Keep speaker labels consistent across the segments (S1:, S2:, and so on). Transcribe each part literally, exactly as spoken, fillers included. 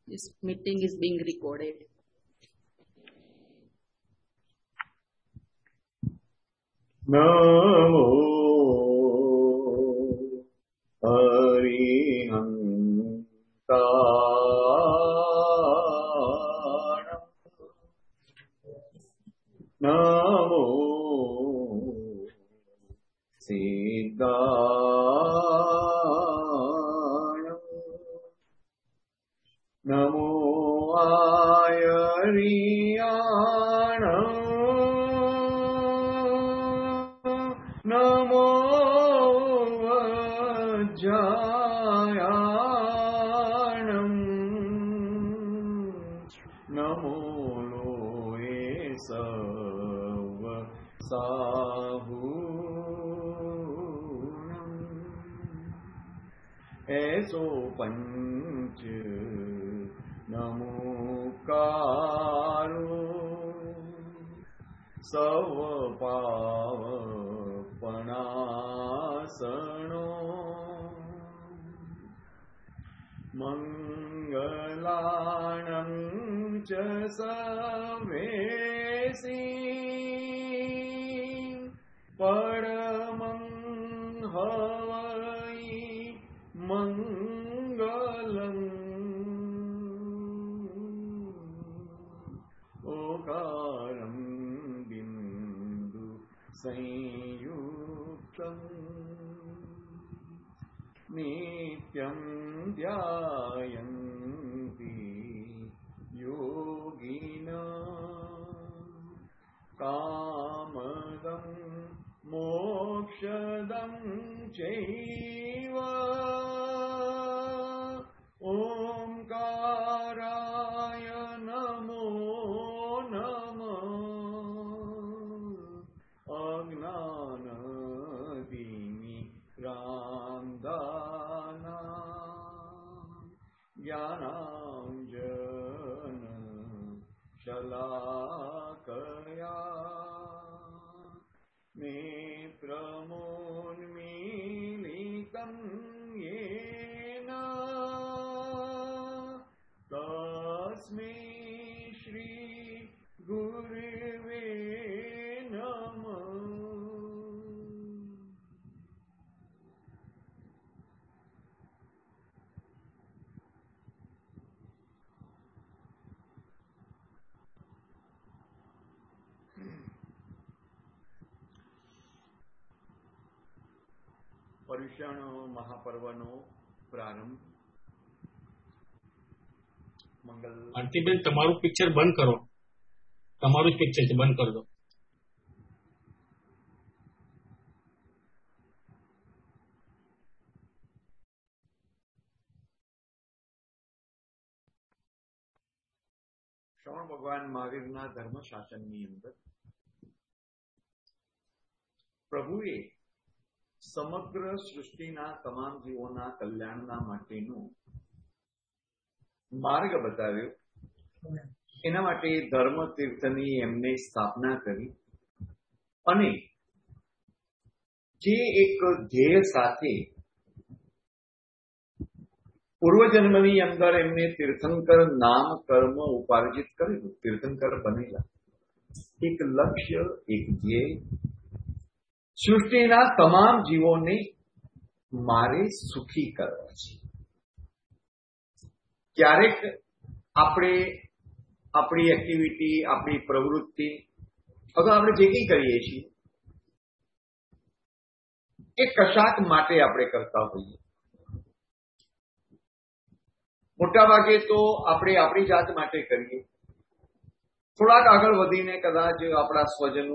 S1: This meeting is being recorded.
S2: Namo Arihantaram. Namo Siddhayam. Namo Ayariyanam. Namo Vajjayanam. Namo Loe Sava Sahunam. Eso Panch Namo Karo Savapava Panasano Mangalanam Cha Savesi Paramam Havai Mangalam Okaram Bindu Sanyuktam Nityam Dhyayanti Yogina Kamadam Mokshadam Chaiva Omkaraya Namo Namah Agnanadini Randana Jnananjana Shalakaya Netramonmilitam Yena Tasmai Shri Gurave Namah. Paryushan મહાપર્વનો પ્રારંભ. મંગલ
S3: આરતીબેન તમારું picture બંધ કરો, તમારું જ picture છે, બંધ કરી દો.
S2: શ્રવણ ભગવાન મહાવીરના ધર્મશાસનની અંદર પ્રભુએ સમગ્ર સૃષ્ટિના તમામ જીવોના કલ્યાણના માટેનો માર્ગ બતાવ્યો. એના માટે ધર્મ તીર્થની એમને સ્થાપના કરી અને જે એક ધ્યેય સાથે પૂર્વજન્મની અંદર એમને તીર્થંકર નામ કર્મ ઉપાર્જિત કરેલું, તીર્થંકર બનેલા. એક લક્ષ્ય, એક ધ્યેય, સૃષ્ટિના તમામ જીવોને મારે સુખી કરવા છે. ક્યારેક આપણે આપણી એક્ટિવિટી, આપણી પ્રવૃત્તિ અથવા આપણે જે કંઈ કરીએ છીએ એ કશાક માટે આપણે કરતા હોઈએ. મોટાભાગે તો આપણે આપણી જાત માટે કરીએ. થોડાક આગળ વધીને કદાચ આપણા સ્વજનો,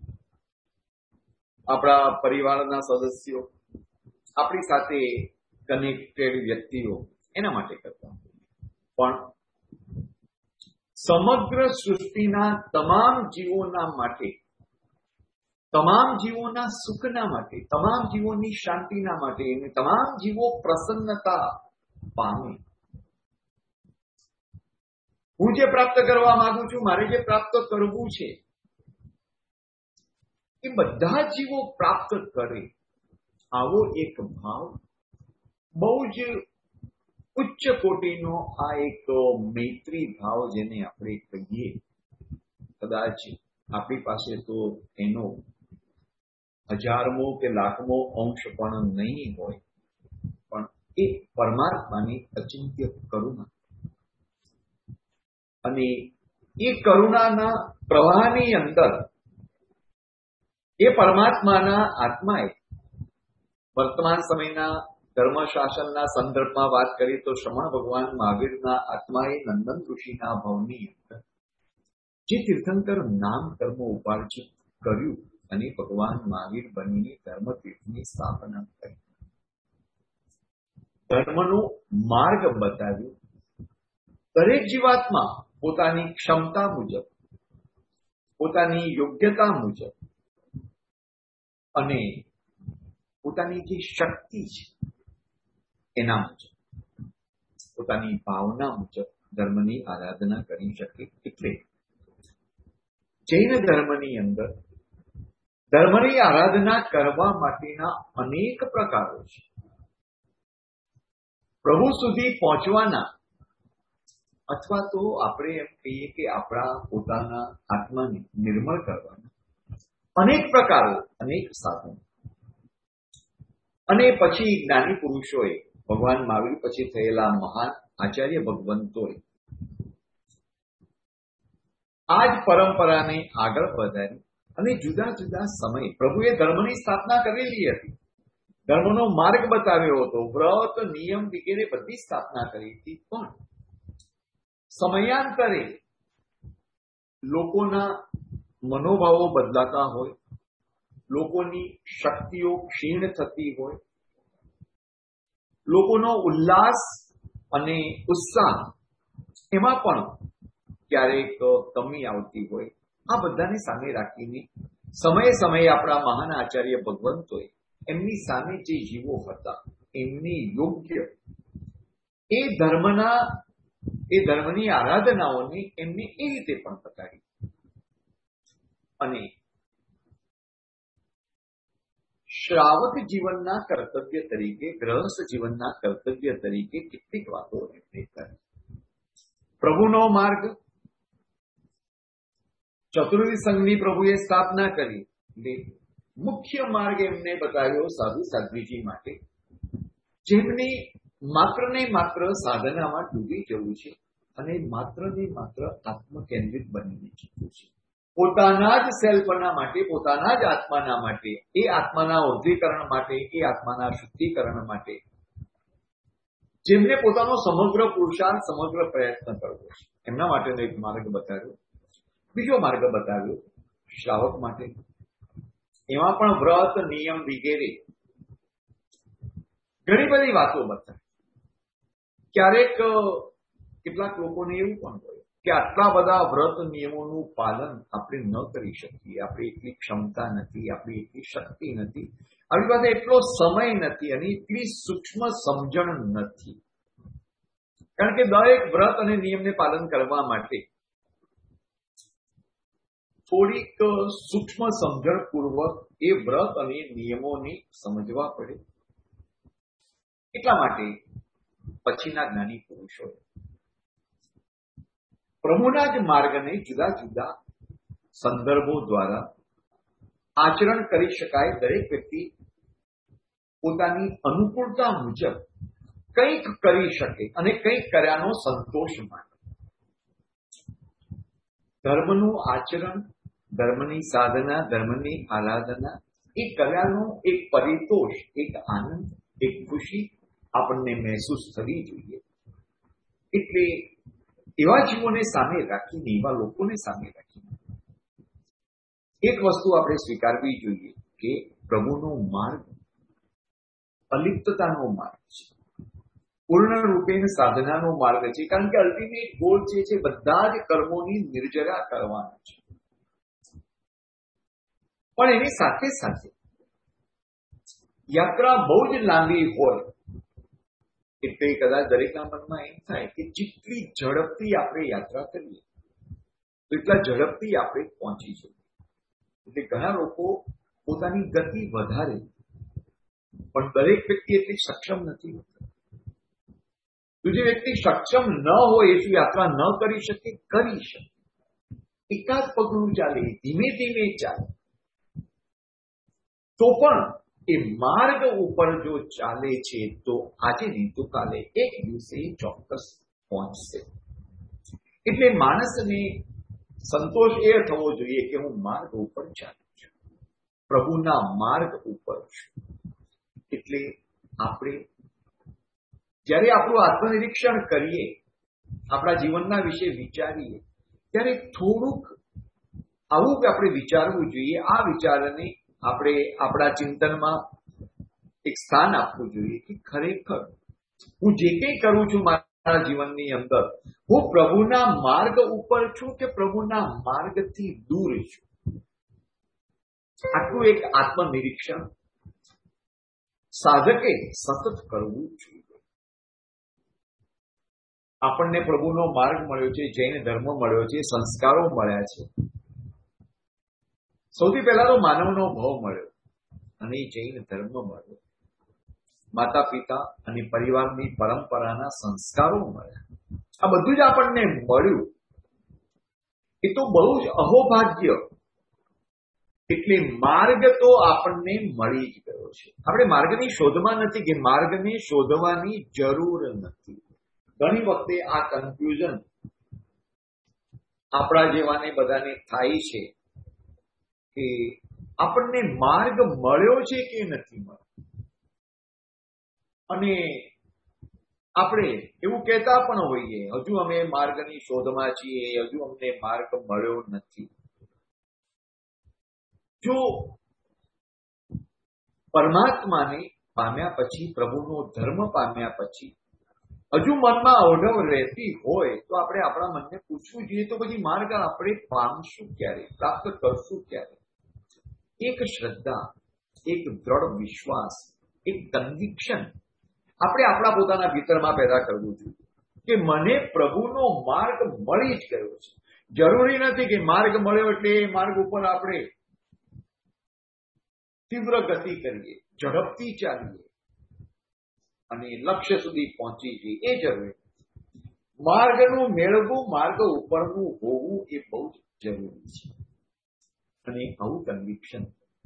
S2: આપણા પરિવારના સદસ્યો, આપણી સાથે કનેક્ટેડ વ્યક્તિઓ એના માટે કરતા. પણ સમગ્ર સૃષ્ટિના તમામ જીવોના માટે, તમામ જીવોના સુખના માટે, તમામ જીવોની શાંતિના માટે અને તમામ જીવો પ્રસન્નતા પામે. હું જે પ્રાપ્ત કરવા માંગુ છું, મારે જે પ્રાપ્ત કરવું છે એ બધા જીવો પ્રાપ્ત કરે, આવો એક ભાવ બહુ જ ઉચ્ચ કોટીનો આ એક મૈત્રી ભાવ જેને આપણે કહીએ, કદાચ આપણી પાસે તો એનો હજારમો કે લાખમો અંશ પણ નહીં હોય, પણ એ પરમાત્માની અચિંત્ય કરુણા અને એ કરુણાના પ્રવાહની અંદર એ પરમાત્માના આત્માએ વર્તમાન સમયના ધર્મશાસનના સંદર્ભમાં વાત કરીએ તો શ્રમણ ભગવાન મહાવીરના આત્માએ નંદન ઋષિના ભવની અંદર જે તીર્થંકર નામ કર્મ ઉપાર્જિત કર્યું અને ભગવાન મહાવીર બનીને ધર્મતીર્થની સ્થાપના કરી, ધર્મનો માર્ગ બતાવ્યો. દરેક જીવાત્મા પોતાની ક્ષમતા મુજબ, પોતાની યોગ્યતા મુજબ અને પોતાની જે શક્તિ છે એના મુજબ, પોતાની ભાવના મુજબ ધર્મની આરાધના કરી શકે. એટલે જૈન ધર્મની અંદર ધર્મની આરાધના કરવા માટેના અનેક પ્રકારો છે. પ્રભુ સુધી પહોંચવાના અથવા તો આપણે એમ કહીએ કે આપણા પોતાના આત્માને નિર્મળ કરવાના અનેક પ્રકારો, અનેક સાધનો. અને પછી જ્ઞાની પુરુષોએ, ભગવાન મહાવીર પછી થયેલા મહાન આચાર્ય ભગવંતોએ આ જ પરંપરાને આગળ વધારી અને જુદા જુદા સમયે પ્રભુએ ધર્મની સ્થાપના કરેલી હતી, ધર્મનો માર્ગ બતાવ્યો હતો, વ્રત નિયમ વગેરે બધી સ્થાપના કરી હતી. પણ સમયાંતરે લોકોના મનોભાવો બદલાતા હોય, લોકોની શક્તિઓ ક્ષીણ થતી હોય, લોકોનો ઉલ્લાસ અને ઉત્સાહ એમાં પણ ક્યારેક કમી આવતી હોય. આ બધાને સામે રાખીને સમયે સમયે આપણા મહાન આચાર્ય ભગવંતોએ એમની સામે જે જીવો હતા એમની યોગ્ય એ ધર્મના એ ધર્મની આરાધનાઓને એમને એ રીતે પણ બતાવી અને શ્રાવક જીવનના કર્તવ્ય તરીકે, ગ્રહસ્થ જીવનના કર્તવ્ય તરીકે કેટલીક વાતો એમને કરી. પ્રભુનો માર્ગ, ચતુર્વિધ સંઘની પ્રભુએ સ્થાપના કરી. મુખ્ય માર્ગ એમને બતાવ્યો સાધુ સાધ્વીજી માટે, જેમને માત્ર ને માત્ર સાધનામાં ડૂબી જવું છે અને માત્ર ને માત્ર આત્મ કેન્દ્રિત બનીને જીવવું છે. પોતાના જ સેલ્ફના માટે, પોતાના જ આત્માના માટે, એ આત્માના ઉદ્ધીકરણ માટે, એ આત્માના શુદ્ધિકરણ માટે જેમને પોતાનો સમગ્ર પુરુષાર્થ, સમગ્ર પ્રયત્ન કરવો છે, એમના માટેનો એક માર્ગ બતાવ્યો. બીજો માર્ગ બતાવ્યો શ્રાવક માટે. એમાં પણ વ્રત નિયમ વગેરે ઘણી બધી વાતો બતાવી. ક્યારેક કેટલાક લોકોને એવું પણ હોય કે આટલા બધા વ્રત નિયમોનું પાલન આપણે ન કરી શકીએ, આપણી એટલી ક્ષમતા નથી, આપણી એટલી શક્તિ નથી, આપણી પાસે એટલો સમય નથી અને એટલી સૂક્ષ્મ સમજણ નથી. કારણ કે દરેક વ્રત અને નિયમને પાલન કરવા માટે થોડીક સૂક્ષ્મ સમજણપૂર્વક એ વ્રત અને નિયમોને સમજવા પડે. એટલા માટે પછીના જ્ઞાની પુરુષોએ પ્રભુના જ માર્ગને જુદા જુદા સંદર્ભો દ્વારા આચરણ કરી શકાય. દરેક વ્યક્તિ પોતાની અનુકૂળતા મુજબ કંઈક કરી શકે અને કંઈક કર્યાનો સંતોષ માને. ધર્મનું આચરણ, ધર્મની સાધના, ધર્મની આરાધના એ કર્યાનો એક પરિતોષ, એક આનંદ, એક ખુશી આપણને મહેસૂસ થવી જોઈએ. એટલે એવા જીવોને સામે રાખીને, એવા લોકોને સામે રાખીને એક વસ્તુ આપણે સ્વીકારવી જોઈએ કે પ્રભુનો માર્ગ અલિપ્તતાનો માર્ગ છે, પૂર્ણ રૂપેણ સાધનાનો માર્ગ છે. કારણ કે અલ્ટિમેટ ગોલ જે છે બધા જ કર્મોની નિર્જરા કરવાનો છે. પણ એની સાથે સાથે યાત્રા બહુ જ લાંબી હોય એટલે કદાચ દરેકના મનમાં એમ થાય કે જેટલી ઝડપથી આપણે યાત્રા કરીએ તો એટલા ઝડપથી આપણે પહોંચી જઈએ. એટલે ઘણા લોકો પોતાની ગતિ વધારે, પણ દરેક વ્યક્તિ એટલી સક્ષમ નથી. તો જે વ્યક્તિ સક્ષમ ન હોય એ શું યાત્રા ન કરી શકે? કરી શકે. એકાદ પગલું ચાલે, ધીમે ધીમે ચાલે, તો પણ એ માર્ગ ઉપર જો ચાલે છે તો આજે નહીં તો કાલે એક દિવસે ચોક્કસ પહોંચશે. એટલે માણસને સંતોષ એ થવો જોઈએ કે હું માર્ગ ઉપર ચાલું છું, પ્રભુના માર્ગ ઉપર છું. એટલે આપણે જ્યારે આપણું આત્મનિરીક્ષણ કરીએ, આપણા જીવનના વિશે વિચારીએ, ત્યારે થોડુંક આવું કે આપણે વિચારવું જોઈએ. આ વિચારને આપણે આપણા ચિંતનમાં એક સ્થાન આપવું જોઈએ કે ખરેખર હું જે કંઈ કરું છું મારા જીવનની અંદર, હું પ્રભુના માર્ગ ઉપર છું કે પ્રભુના માર્ગથી દૂર છું. આટલું એક આત્મનિરીક્ષણ સાધકે સતત કરવું જોઈએ. આપણને પ્રભુનો માર્ગ મળ્યો છે, જૈન ધર્મ મળ્યો છે, સંસ્કારો મળ્યા છે. સૌથી પહેલા તો માનવનો ભાવ મળ્યો અને જૈન ધર્મ મળ્યો. માતા પિતા અને પરિવારની પરંપરાના સંસ્કારો મળ્યા. આ બધું જ આપણને મળ્યું. એ તો બહુ જ અહોભાગ્ય. એટલે માર્ગ તો આપણને મળી જ ગયો છે. આપણે માર્ગની શોધમાં નથી કે માર્ગને શોધવાની જરૂર નથી. ઘણી વખતે આ કન્ફ્યુઝન આપણા જેવાને બધાને થાય છે કે આપણને માર્ગ મળ્યો છે કે નથી મળ્યો. અને આપણે એવું કહેતા પણ હોઈએ, હજુ અમે માર્ગની શોધમાં છીએ, હજુ અમને માર્ગ મળ્યો નથી. જો પરમાત્માને પામ્યા પછી, પ્રભુનો ધર્મ પામ્યા પછી હજુ મનમાં અવઢવ રહેતી હોય તો આપણે આપણા મનને પૂછવું જોઈએ, તો પછી માર્ગ આપણે પામશું ક્યારે, પ્રાપ્ત કરશું ક્યારે? એક શ્રદ્ધા, એક દ્રઢ વિશ્વાસ, એક કન્વિક્શન આપણે આપણા પોતાના ભીતરમાં પેદા કરવું જોઈએ કે મને પ્રભુનો માર્ગ મળી જ ગયો છે. જરૂરી નથી કે માર્ગ મળ્યો એટલે એ માર્ગ ઉપર આપણે તીવ્ર ગતિ કરીએ, ઝડપથી ચાલીએ અને લક્ષ્ય સુધી પહોંચી જઈએ, એ જરૂરી નથી. માર્ગનું મેળવવું, માર્ગ ઉપરનું હોવું એ બહુ જ જરૂરી છે. અને આવું કન્વિક્શન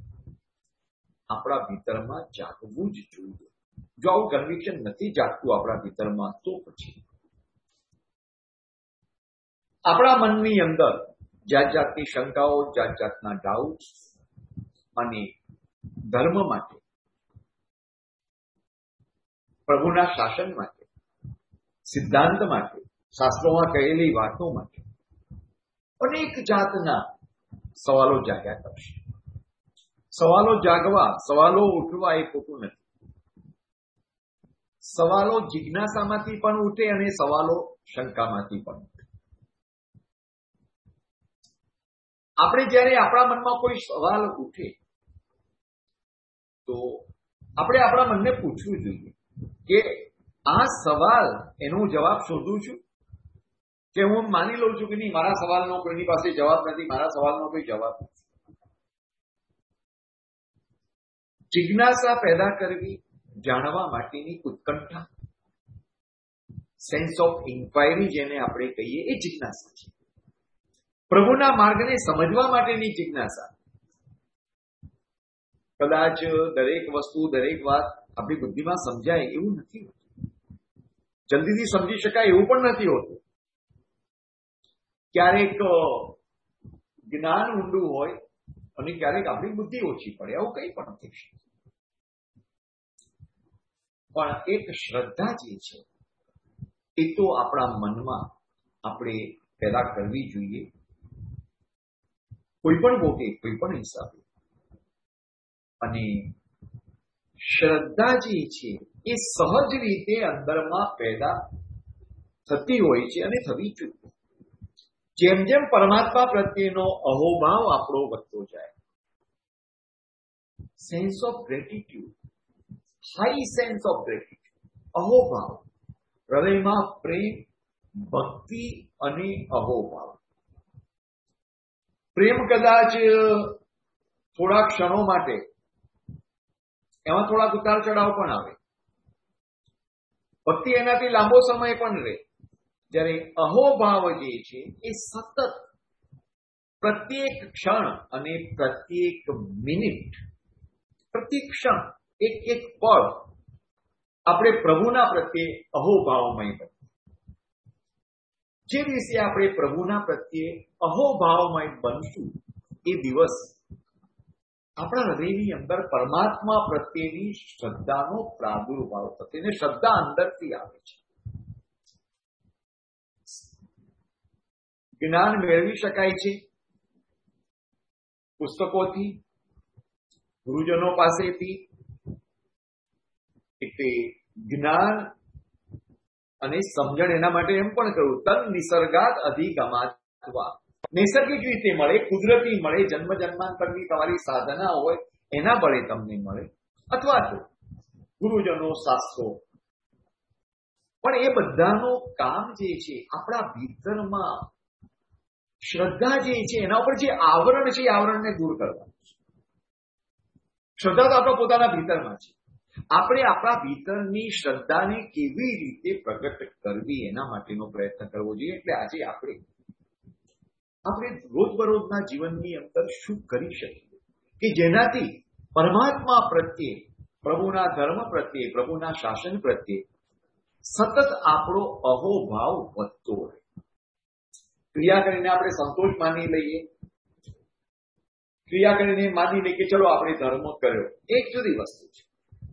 S2: આપણા ભીતરમાં જાગવું જ જોઈએ. જો આવું કન્વિક્શન નથી જાગતું આપણા ભીતરમાં, તો પછી આપણા મનની અંદર જાત જાતની શંકાઓ, જાત જાતના ડાઉટ અને ધર્મ માટે, પ્રભુના શાસન માટે, સિદ્ધાંત માટે, શાસ્ત્રોમાં કહેલી વાતો માટે અનેક જાતના સવાલો જાગ્યા કરશે. સવાલો જાગવા, સવાલો ઉઠવા એ ખોટું નથી. સવાલો જિજ્ઞાસામાંથી પણ ઉઠે અને સવાલો શંકામાંથી પણ ઉઠે. આપણે જ્યારે આપણા મનમાં કોઈ સવાલ ઉઠે તો આપણે આપણા મનને પૂછવું જોઈએ કે આ સવાલ એનો જવાબ શોધું છું કે હું માની લઉં છું કે નહીં, મારા સવાલનો કોઈની પાસે જવાબ નથી, મારા સવાલનો કોઈ જવાબ નથી. જિજ્ઞાસા પેદા કરવી, જાણવા માટેની ઉત્કંઠા, સેન્સ ઓફ ઇન્ક્વાયરી જેને આપણે કહીએ, એ જિજ્ઞાસા છે. પ્રભુના માર્ગને સમજવા માટેની જિજ્ઞાસા. કદાચ દરેક વસ્તુ, દરેક વાત આપણી બુદ્ધિમાં સમજાય એવું નથી હોતું. જલ્દીથી સમજી શકાય એવું પણ નથી હોતું. ક્યારેક જ્ઞાન ઊંડું હોય અને ક્યારેક આપણી બુદ્ધિ ઓછી પડે, આવું કંઈ પણ થઈ શકે. પણ એક શ્રદ્ધા જે છે એ તો આપણા મનમાં આપણે પેદા કરવી જોઈએ, કોઈ પણ ગોટે, કોઈ પણ હિસાબે. અને શ્રદ્ધા જે છે એ સહજ રીતે અંદરમાં પેદા થતી હોય છે અને થવી જોઈએ. જેમ જેમ પરમાત્મા પ્રત્યેનો અહોભાવ આપણો વધતો જાય, sense of gratitude, high sense of gratitude, અહોભાવ, હૃદયમાં પ્રેમ, ભક્તિ અને અહોભાવ. પ્રેમ કદાચ થોડા ક્ષણો માટે, એમાં થોડાક ઉતાર ચઢાવ પણ આવે. ભક્તિ એનાથી લાંબો સમય પણ રહે. જ્યારે અહોભાવ જે છે એ સતત પ્રત્યેક ક્ષણ અને પ્રત્યેક મિનિટ, પ્રત્યેક ક્ષણ, એક એક પળ આપણે પ્રભુના પ્રત્યે અહોભાવમય બને. જે દિવસે આપણે પ્રભુના પ્રત્યે અહોભાવમય બનશું એ દિવસ આપણા હૃદયની અંદર પરમાત્મા પ્રત્યેની શ્રદ્ધાનો પ્રાદુર્ભાવ થશે અને શ્રદ્ધા અંદરથી આવે છે. જ્ઞાન મેળવી શકાય છે પુસ્તકોથી, ગુરુજનો પાસેથી. એટલે જ્ઞાન અને સમજણ એના માટે એમ પણ કહ્યું તન નિસર્ગાત અધિગમાત્વા. નૈસર્ગિક રીતે મળે, કુદરતી મળે, જન્મ જન્માંતરની તમારી સાધના હોય એના બળે તમને મળે, અથવા તો ગુરુજનો, શાસ્ત્રો. પણ એ બધાનું કામ જે છે આપણા ભીતરમાં શ્રદ્ધા જે છે એના ઉપર જે આવરણ છે એ આવરણને દૂર કરવાનું છે. શ્રદ્ધા તો આપણા પોતાના ભીતરમાં છે. આપણે આપણા ભીતરની શ્રદ્ધાને કેવી રીતે પ્રગટ કરવી એના માટેનો પ્રયત્ન કરવો જોઈએ. એટલે આજે આપણે આપણે રોજબરોજના જીવનની અંદર શું કરી શકીએ કે જેનાથી પરમાત્મા પ્રત્યે, પ્રભુના ધર્મ પ્રત્યે, પ્રભુના શાસન પ્રત્યે સતત આપણો અહોભાવ વધતો રહે. ક્રિયા કરીને આપણે સંતોષ માની લઈએ, ક્રિયા કરીને માની લઈએ કે ચલો આપણે ધર્મ કર્યો, એક જુદી વસ્તુ છે.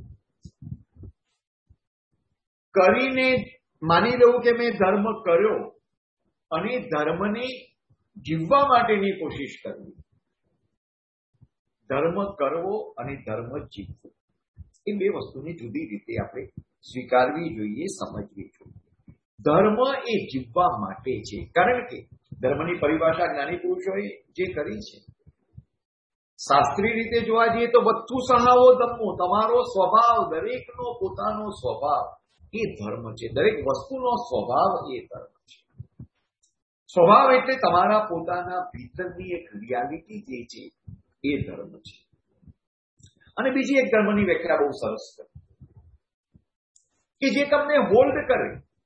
S2: કરીને માની લેવું કે મેં ધર્મ કર્યો અને ધર્મને જીવવા માટેની કોશિશ કરવી. ધર્મ કરવો અને ધર્મ જીવવો એ બે વસ્તુની જુદી રીતે આપણે સ્વીકારવી જોઈએ, સમજવી જોઈએ. ધર્મ એ જીવવા માટે છે, કારણ કે ધર્મની પરિભાષા જ્ઞાની પુરુષોએ જે કરી છે. શાસ્ત્રીય રીતે જોવા જઈએ તો વત્તુ સહાવો ધમ્મો, તમારો સ્વભાવ, દરેકનો પોતાનો સ્વભાવ એ ધર્મ છે. દરેક વસ્તુનો સ્વભાવ એ ધર્મ છે. સ્વભાવ એટલે તમારા પોતાના ભીતરની એક રિયાલિટી જે છે એ ધર્મ છે. અને બીજી એક ધર્મની વ્યાખ્યા બહુ સરસ છે કે જે તમને હોલ્ડ કરે,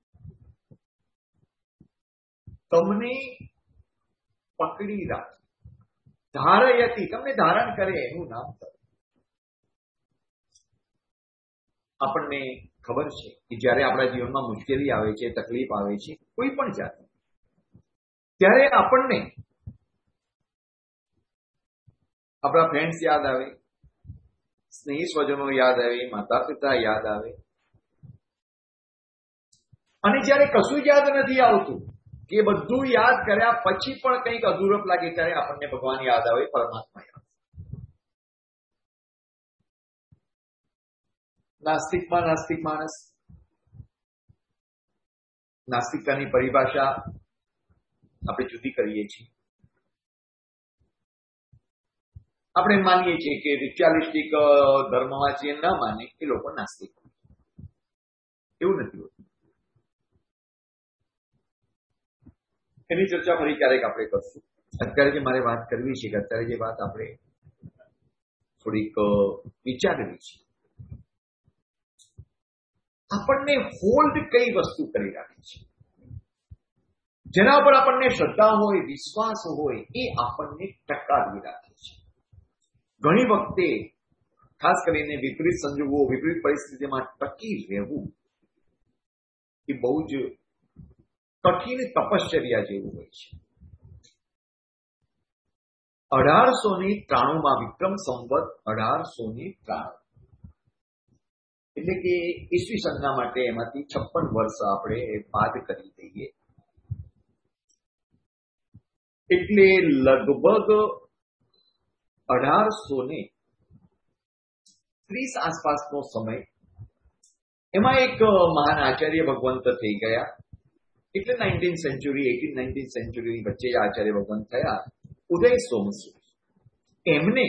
S2: તમને પકડી રાખે, ધારયતી, તમને ધારણ કરે, એનું નામ ધર્મ. આપણને ખબર છે કે જ્યારે આપણા જીવનમાં મુશ્કેલી આવે છે, તકલીફ આવે છે, કોઈ પણ જાત, ત્યારે આપણને આપણા ફ્રેન્ડ્સ યાદ આવે, સ્નેહી સ્વજનો યાદ આવે, માતા પિતા યાદ આવે. અને જ્યારે કશું જ યાદ નથી આવતું કે બધું યાદ કર્યા પછી પણ કંઈક અધૂરપ લાગે ત્યારે આપણને ભગવાન યાદ આવે, પરમાત્મા યાદ આવે. નાસ્તિકમાં નાસ્તિક માણસ, નાસ્તિકતાની પરિભાષા આપણે જુદી કરીએ છીએ. આપણે માનીએ છીએ કે રિચ્યુઅલિસ્ટિક ધર્મમાં જે ન માને એ લોકો નાસ્તિક. એવું નથી હોતું. એની ચર્ચા ફરી ક્યારેક આપણે કરશું. અત્યારે જે મારે વાત કરવી છે કે અત્યારે જે વાત આપણે થોડીક વિચારવી છે, આપણને હોલ્ડ કઈ વસ્તુ કરી રાખે છે, જેના ઉપર આપણને શ્રદ્ધા હોય, વિશ્વાસ હોય, એ આપણને ટકાવી રાખે છે. ઘણી વખતે ખાસ કરીને વિપરીત સંજોગો, વિપરીત પરિસ્થિતિમાં ટકી રહેવું એ બહુ જ કઠિન તપશ્ચર્યા જેવું હોય છે. અઢારસો ને ત્રાણું માં વિક્રમ સંવત અઢારસો ને ત્રાણું એટલે કે ઈસવી સનના માટે એમાંથી છપ્પન વર્ષ આપણે બાદ કરી દઈએ એટલે લગભગ અઢારસો ને ત્રીસ આસપાસનો સમય. એમાં એક મહાન આચાર્ય ભગવંત થઈ ગયા. એટલે નાઇન્ટીન સેન્ચુરી, એટીન નાઇન્ટીન સેન્ચુરીની વચ્ચે આચાર્ય ભગવંત થયા, ઉદય સોમસૂરી. એમને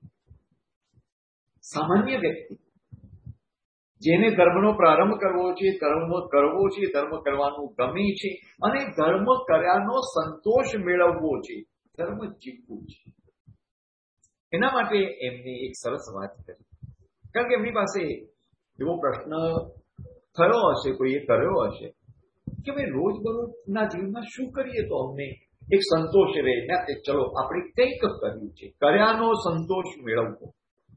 S2: સામાન્ય વ્યક્તિ જેને ધર્મનો પ્રારંભ કરવો છે, ધર્મ કરવો છે, ધર્મ કરવાનું ગમે છે અને ધર્મ કર્યાનો સંતોષ મેળવવો છે, ધર્મ જીવવું છે, એના માટે એમને એક સરસ વાત કરી. કારણ કે એમની પાસે એવો પ્રશ્ન થયો હશે, કોઈએ કર્યો હશે કે ભાઈ રોજબરોજના જીવનમાં શું કરીએ તો અમને એક સંતોષ રહે ને, ચલો આપણે કંઈક કર્યું છે, કર્યાનો સંતોષ મેળવવો.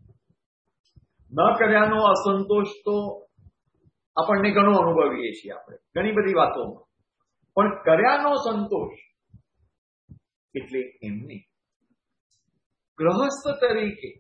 S2: ન કર્યાનો અસંતોષ તો આપણને ઘણો અનુભવીએ છીએ આપણે ઘણી બધી વાતોમાં, પણ કર્યાનો સંતોષ એટલે એમને ગ્રહસ્થ તરીકે,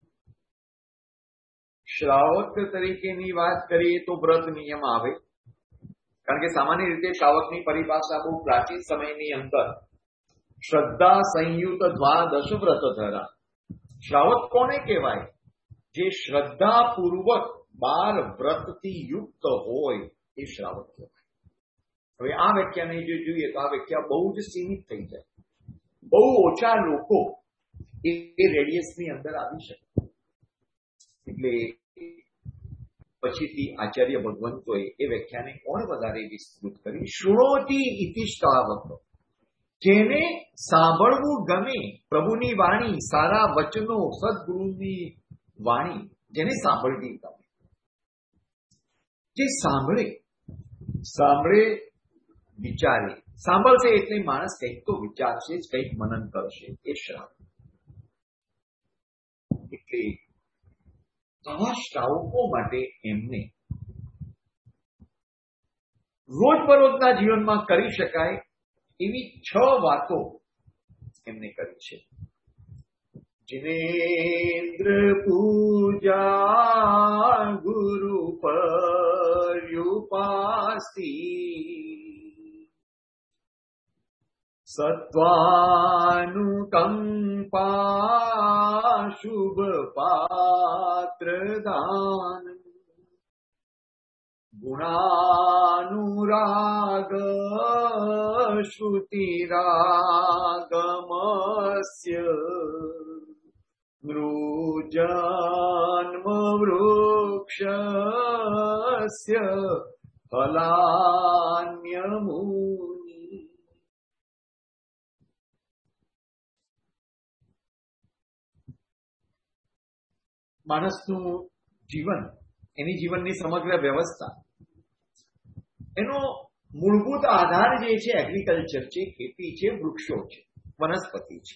S2: શ્રાવક તરીકેની વાત કરીએ તો વ્રત નિયમ આવે, કારણ કે સામાન્ય રીતે શ્રાવકની પરિભાષા બહુ પ્રાચીન સમયની અંદર શ્રદ્ધા સંયુક્ત દ્વાદશ વ્રત ધરા. શ્રાવક કોને કહેવાય? જે શ્રદ્ધાપૂર્વક બાર વ્રતથી યુક્ત હોય એ શ્રાવક કહેવાય. હવે આ વ્યાખ્યાને જો જોઈએ તો આ વ્યાખ્યા બહુ જ સીમિત થઈ જાય, બહુ ઓછા લોકો એ રેડિયસની અંદર આવી શકે. એટલે પછીથી આચાર્ય ભગવંતોએ એ વ્યાખ્યાને કોણ વધારે વિસ્તૃત કરી? શૃણોતિ ઇતિ શ્રાવક, જેને સાંભળવું ગમે પ્રભુની વાણી, સારા વચનો, સદગુરુની વાણી જેને સાંભળવી ગમે. જે સાંભળે, સાંભળે વિચારે, સાંભળશે એટલે માણસ કંઈક તો વિચારશે જ, કંઈક મનન કરશે, એ શ્રાવક. એટલે આવા શ્રાવકો માટે એમને રોજબરોજના જીવનમાં કરી શકાય એવી છ વાતો એમને કરી છે. જિનેન્દ્ર પૂજા ગુરુ પર્યુપાસી, સત્વાનુકંપા શુભ પાત્ર દાન, ગુણાનુરાગ શ્રુતિરાગમસ્ય, નૃજન્મ વૃક્ષસ્ય ફલાન્યમૂનિ. માણસનું જીવન, એની જીવનની સમગ્ર વ્યવસ્થા, એનો મૂળભૂત આધાર જે છે એગ્રીકલ્ચર છે, ખેતી છે, વૃક્ષો છે, વનસ્પતિ છે.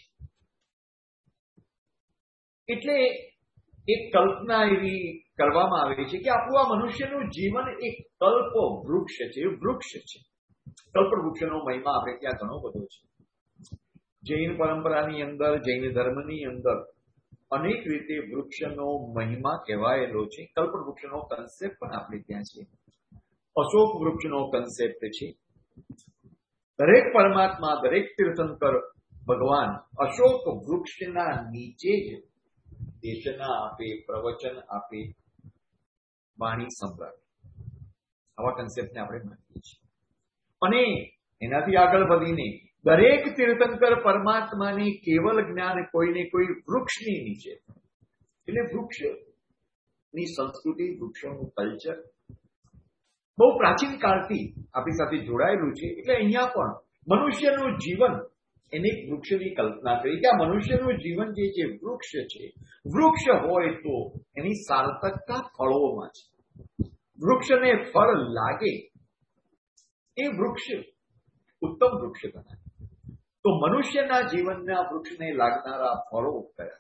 S2: એટલે એક કલ્પના એવી કરવામાં આવે છે કે આપણું આ મનુષ્યનું જીવન એક કલ્પ વૃક્ષ છે, વૃક્ષ છે. કલ્પ વૃક્ષનો મહિમા આપણે ત્યાં ઘણો બધો છે. જૈન પરંપરાની અંદર, જૈન ધર્મની અંદર અનેક રીતે વૃક્ષનો મહિમા કહેવાયેલો છે. કલ્પ વૃક્ષનો કન્સેપ્ટ પણ આપણે ત્યાં છે. અશોક વૃક્ષનો કન્સેપ્ટ છે. દરેક પરમાત્મા, દરેક તીર્થંકર ભગવાન અશોક વૃક્ષના નીચે જ દેશના આપે, પ્રવચન આપે, વાણી સંભળાવે. આવા કન્સેપ્ટને આપણે માનીએ છીએ. અને એનાથી આગળ વધીને દરેક તીર્થંકર પરમાત્માને કેવલ જ્ઞાન કોઈને કોઈ વૃક્ષની નીચે. એટલે વૃક્ષની સંસ્કૃતિ, વૃક્ષોનું કલ્ચર બહુ પ્રાચીન કાળથી આપણી સાથે જોડાયેલું છે. એટલે અહીંયા પણ મનુષ્યનું જીવન, એને એક વૃક્ષની કલ્પના કરી કે આ મનુષ્યનું જીવન જે છે વૃક્ષ છે. વૃક્ષ હોય તો એની સાર્થકતા ફળોમાં છે. વૃક્ષને ફળ લાગે એ વૃક્ષ ઉત્તમ વૃક્ષ ગણાય. તો મનુષ્યના જીવનના વૃક્ષને લાગનારા ફળો કયા?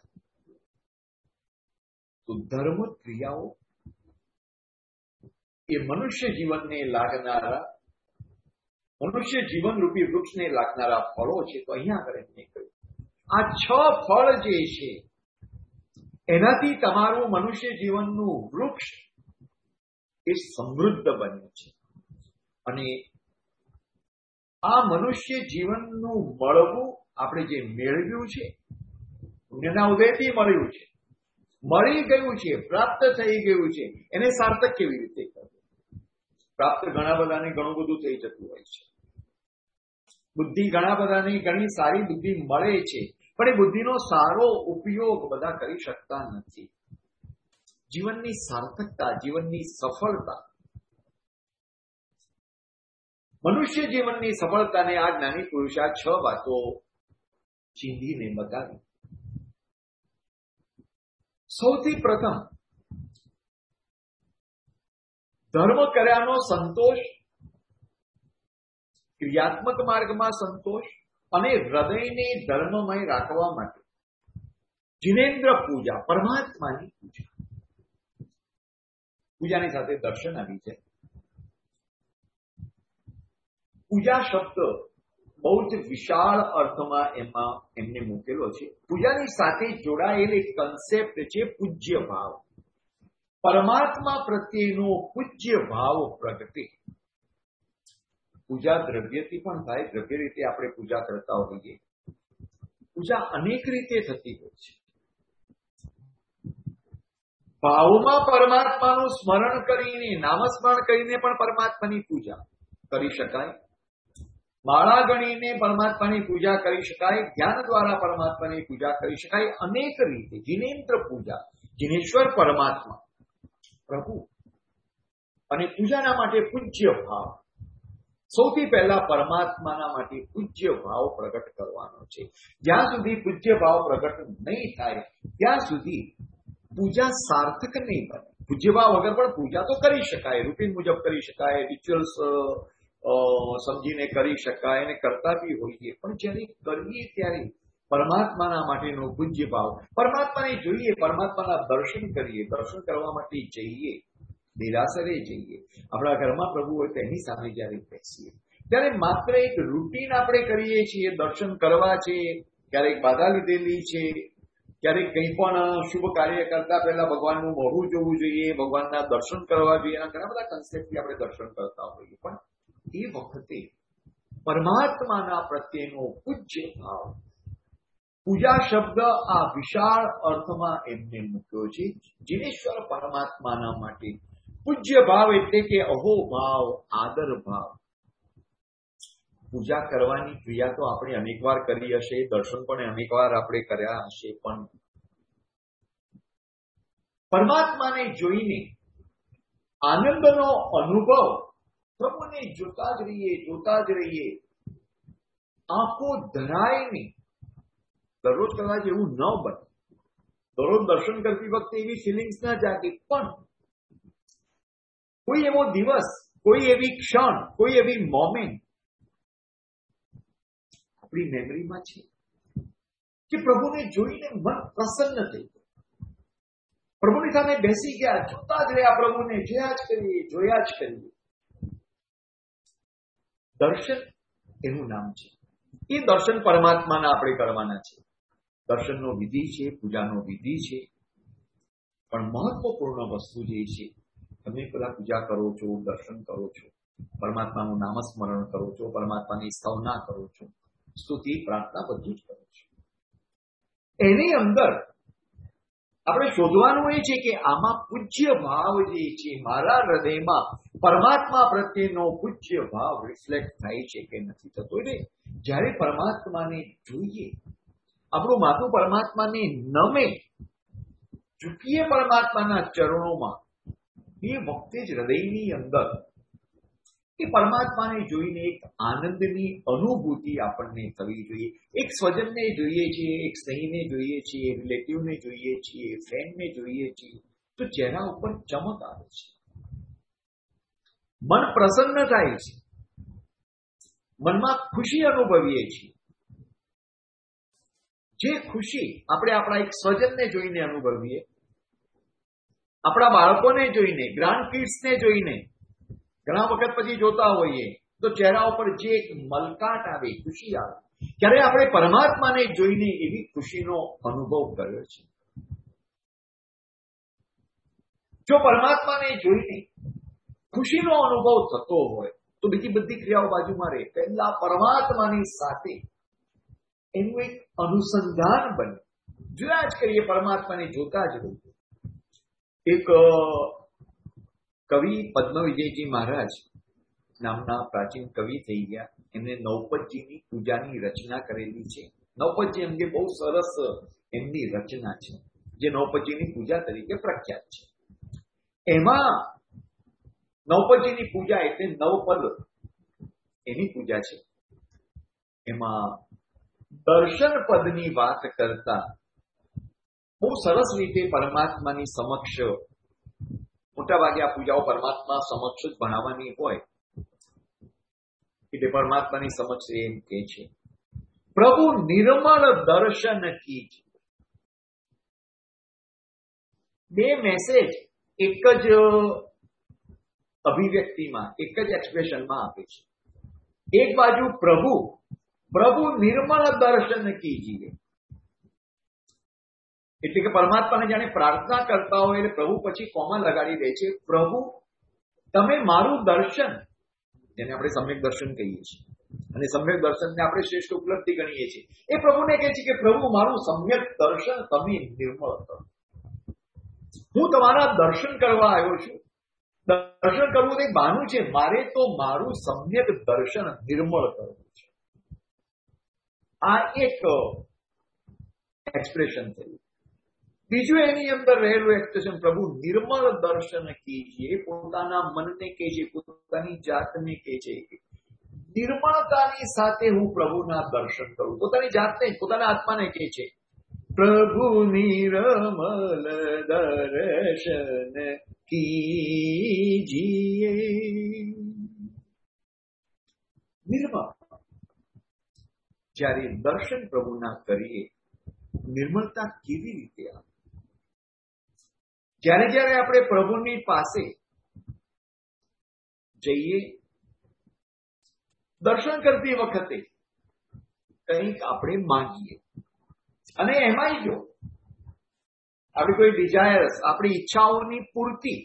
S2: તો ધર્મ ક્રિયાઓ એ મનુષ્ય જીવનને લાગનારા, મનુષ્ય જીવન રૂપી વૃક્ષને લાગનારા ફળો છે. તો અહીંયા આગળ એમને કહ્યું આ છ ફળ જે છે એનાથી તમારું મનુષ્ય જીવનનું વૃક્ષ એ સમૃદ્ધ બન્યું છે. અને આ મનુષ્ય જીવનનું મળવું, આપણે જે મેળવ્યું છે, પુણ્યના ઉદયથી મળ્યું છે, મળી ગયું છે, પ્રાપ્ત થઈ ગયું છે, એને સાર્થક કેવી રીતે કરવું? પ્રાપ્ત ઘણા બધાને ઘણું બધું થઈ જતું હોય છે. બુદ્ધિ ઘણા બધાને ઘણી સારી બુદ્ધિ મળે છે, પણ એ બુદ્ધિનો સારો ઉપયોગ બધા કરી શકતા નથી. જીવનની સાર્થકતા, જીવનની સફળતા, મનુષ્ય જીવનની સફળતાને આ જ્ઞાની પુરુષે આ છ વાતો ચીંધીને બતાવી. સૌથી પ્રથમ ધર્મ કર્યાનો સંતોષ, ક્રિયાત્મક માર્ગમાં સંતોષ અને હૃદયને ધર્મમય રાખવા માટે જિનેન્દ્ર પૂજા, પરમાત્માની પૂજા. પૂજાની સાથે દર્શન આવી છે. પૂજા શબ્દ બહુ જ વિશાળ અર્થમાં એમાં એમને મૂકેલો છે. પૂજાની સાથે જોડાયેલ એક કન્સેપ્ટ છે પૂજ્ય ભાવ. પરમાત્મા પ્રત્યેનો પૂજ્ય ભાવ પ્રગટે. પૂજા દ્રવ્યથી પણ થાય, દ્રવ્ય રીતે આપણે પૂજા કરતા હોઈએ. પૂજા અનેક રીતે થતી હોય છે. ભાવમાં પરમાત્માનું સ્મરણ કરીને, નામસ્મરણ કરીને પણ પરમાત્માની પૂજા કરી શકાય. માળા ગણીને પરમાત્માની પૂજા કરી શકાય. ધ્યાન દ્વારા પરમાત્માની પૂજા કરી શકાય. અનેક રીતે જિનેન્દ્ર પૂજા, જિનેશ્વર પરમાત્મા પ્રભુ. અને પૂજાના માટે પૂજ્ય ભાવ. સૌથી પહેલા પરમાત્માના માટે પૂજ્ય ભાવ પ્રગટ કરવાનો છે. જ્યાં સુધી પૂજ્ય ભાવ પ્રગટ નહીં થાય ત્યાં સુધી પૂજા સાર્થક નહીં બને. પૂજ્ય ભાવ વગર પણ પૂજા તો કરી શકાય, રૂટીન મુજબ કરી શકાય, રિચ્યુઅલ્સ સમજીને કરી શકાય અને કરતા બી હોઈએ. પણ જ્યારે કરીએ ત્યારે પરમાત્માના માટેનો પૂજ્ય ભાવ, પરમાત્માને જોઈએ, પરમાત્માના દર્શન કરીએ, દર્શન કરવા માટે જઈએ, દેરાસરે જઈએ, આપણા ઘરમાં પ્રભુ હોય તેની સામે જયારે બેસીએ ત્યારે માત્ર એક રૂટીન આપણે કરીએ છીએ, દર્શન કરવા છે, ક્યારેક બાધા લીધેલી છે, ક્યારેક કંઈ પણ શુભ કાર્ય કરતા પહેલા ભગવાનનું મોઢું જોવું જોઈએ, ભગવાનના દર્શન કરવા જોઈએ, એના ઘણા બધા કન્સેપ્ટથી આપણે દર્શન કરતા હોઈએ. પણ એ વખતે પરમાત્માના પ્રત્યેનો પૂજ્ય ભાવ, પૂજા શબ્દ આ વિશાળ અર્થમાં એમને મૂક્યો છે. જિનેશ્વર પરમાત્માના માટે પૂજ્ય ભાવ એટલે કે અહોભાવ, આદર ભાવ. પૂજા કરવાની ક્રિયા તો આપણે અનેક વાર કરી હશે, દર્શન પણ અનેક વાર આપણે કર્યા હશે, પણ પરમાત્માને જોઈને આનંદનો અનુભવ, પ્રભુને જોતા જ રહીએ, જોતા જ રહીએ, આંખો ધરાય નહીં. દરરોજ કદાચ એવું ન બને, દરરોજ દર્શન કરતી વખતે એવી ફિલિંગ્સ ના જાગે, પણ કોઈ એવો દિવસ, કોઈ એવી ક્ષણ, કોઈ એવી મોમેન્ટ આપણી મેમરીમાં છે કે પ્રભુને જોઈને મન પ્રસન્ન થઈ ગયું, પ્રભુની સામે બેસી ગયા, જોતા જ રહ્યા, પ્રભુને જોયા જ કરીએ, જોયા જ કરીએ. દર્શન એનું નામ છે. એ દર્શન પરમાત્માના આપણે કરવાના છે. દર્શનનો વિધિ છે, પૂજાનો વિધિ છે, પણ મહત્વપૂર્ણ વસ્તુ જે છે, તમે પેલા પૂજા કરો છો, દર્શન કરો છો, પરમાત્માનું નામસ્મરણ કરો છો, પરમાત્માની સ્તવના કરો છો, સ્તુતિ પ્રાર્થના બધું જ કરો છો. એની અંદર આપણે શોધવાનું એ છે કે આમાં પૂજ્ય ભાવ જે છે, મારા હૃદયમાં પરમાત્મા પ્રત્યેનો પૂજ્ય ભાવ રિફ્લેક્ટ થાય છે કે નથી થતો. એટલે જ્યારે પરમાત્માને જોઈએ, આપણું માથું પરમાત્માને નમે, ઝૂકીએ પરમાત્માના ચરણોમાં, એ વખતે જ હૃદયની અંદર એ પરમાત્માને જોઈને એક આનંદની અનુભૂતિ આપણને થવી જોઈએ. એક સ્વજનને જોઈએ છીએ, એક સ્નેહીને જોઈએ છીએ, રિલેટિવને જોઈએ છીએ, ફ્રેન્ડને જોઈએ છીએ, તો ચહેરા ઉપર ચમક આવે છે, મન પ્રસન્ન થાય છે, મનમાં ખુશી અનુભવીએ છીએ. જે ખુશી આપણે આપણા એક સ્વજનને જોઈને અનુભવીએ, આપણા બાળકોને જોઈને, ગ્રાન્ડ કિડ્સને જોઈને ઘણા વખત પછી જોતા હોઈએ તો ચહેરા ઉપર જે એક મલકાટ આવે, ખુશી આવે, ત્યારે આપણે પરમાત્માને જોઈને એવી ખુશીનો અનુભવ કર્યો છે. જો પરમાત્માને જોઈને ખુશીનો અનુભવ થતો હોય તો બીજી બધી ક્રિયાઓ બાજુમાં રહે. પહેલા પરમાત્માની સાથે એનું એક અનુસંધાન બને, જોયા જ કરીએ, પરમાત્માને જોતા જ રહીએ. એક કવિ પદ્મ વિજયજી મહારાજ નામના પ્રાચીન કવિ થઈ ગયા. એમને નૌપતજીની પૂજાની રચના કરેલી છે. નૌપતજી એમ કે બહુ સરસ એમની રચના છે, જે નૌપતજીની પૂજા તરીકે પ્રખ્યાત છે. એમાં નૌપતજીની પૂજા એટલે નવપદ એની પૂજા છે. એમાં દર્શન પદની વાત કરતા બહુ સરસ રીતે પરમાત્માની સમક્ષ મોટા ભાગે આ પૂજાઓ પરમાત્મા સમક્ષ જ ભણાવવાની હોય એટલે પરમાત્માની સમક્ષ એમ કે છે, પ્રભુ નિર્મળ દર્શન કીજે. બે મેસેજ એક જ અભિવ્યક્તિમાં, એક જ એક્સપ્રેશનમાં આપે છે. એક બાજુ પ્રભુ પ્રભુ નિર્મળ દર્શન કીજીએ, એટલે કે પરમાત્માને જાણે પ્રાર્થના કરતા હોય એટલે પ્રભુ પછી કોમા લગાડી દે છે, પ્રભુ તમે મારું દર્શન, જેને આપણે સમ્યક દર્શન કહીએ છીએ અને સમ્યક દર્શનને આપણે શ્રેષ્ઠ ઉપલબ્ધિ ગણીએ છીએ, એ પ્રભુને કહે છે કે પ્રભુ મારું સમ્યક દર્શન તમે નિર્મળ કરો. હું તમારા દર્શન કરવા આવ્યો છું. દર્શન કરવું એક બહાનું છે, મારે તો મારું સમ્યક દર્શન નિર્મળ કરવું છે. આ એક એક્સપ્રેશન થયું. બીજું એની અંદર રહેલું એક્સપ્રેશન, પ્રભુ નિર્મળ દર્શન કીજીએ, પોતાના મનને કે છે, પોતાની જાતને કે છે, નિર્મળતાની સાથે હું પ્રભુના દર્શન કરું. પોતાની જાતને, પોતાના આત્માને કે છે, પ્રભુ નિર્મલ દર્શન કીજીએ. નિર્મળ જ્યારે દર્શન પ્રભુના કરીએ, નિર્મળતા કેવી રીતે આવે? જ્યારે જ્યારે આપણે પ્રભુની પાસે જઈએ, દર્શન કરતી વખતે કંઈક આપણે માંગીએ, અને એમાંય જો આપણી કોઈ ડિઝાયર્સ, આપણી ઈચ્છાઓની પૂર્તિ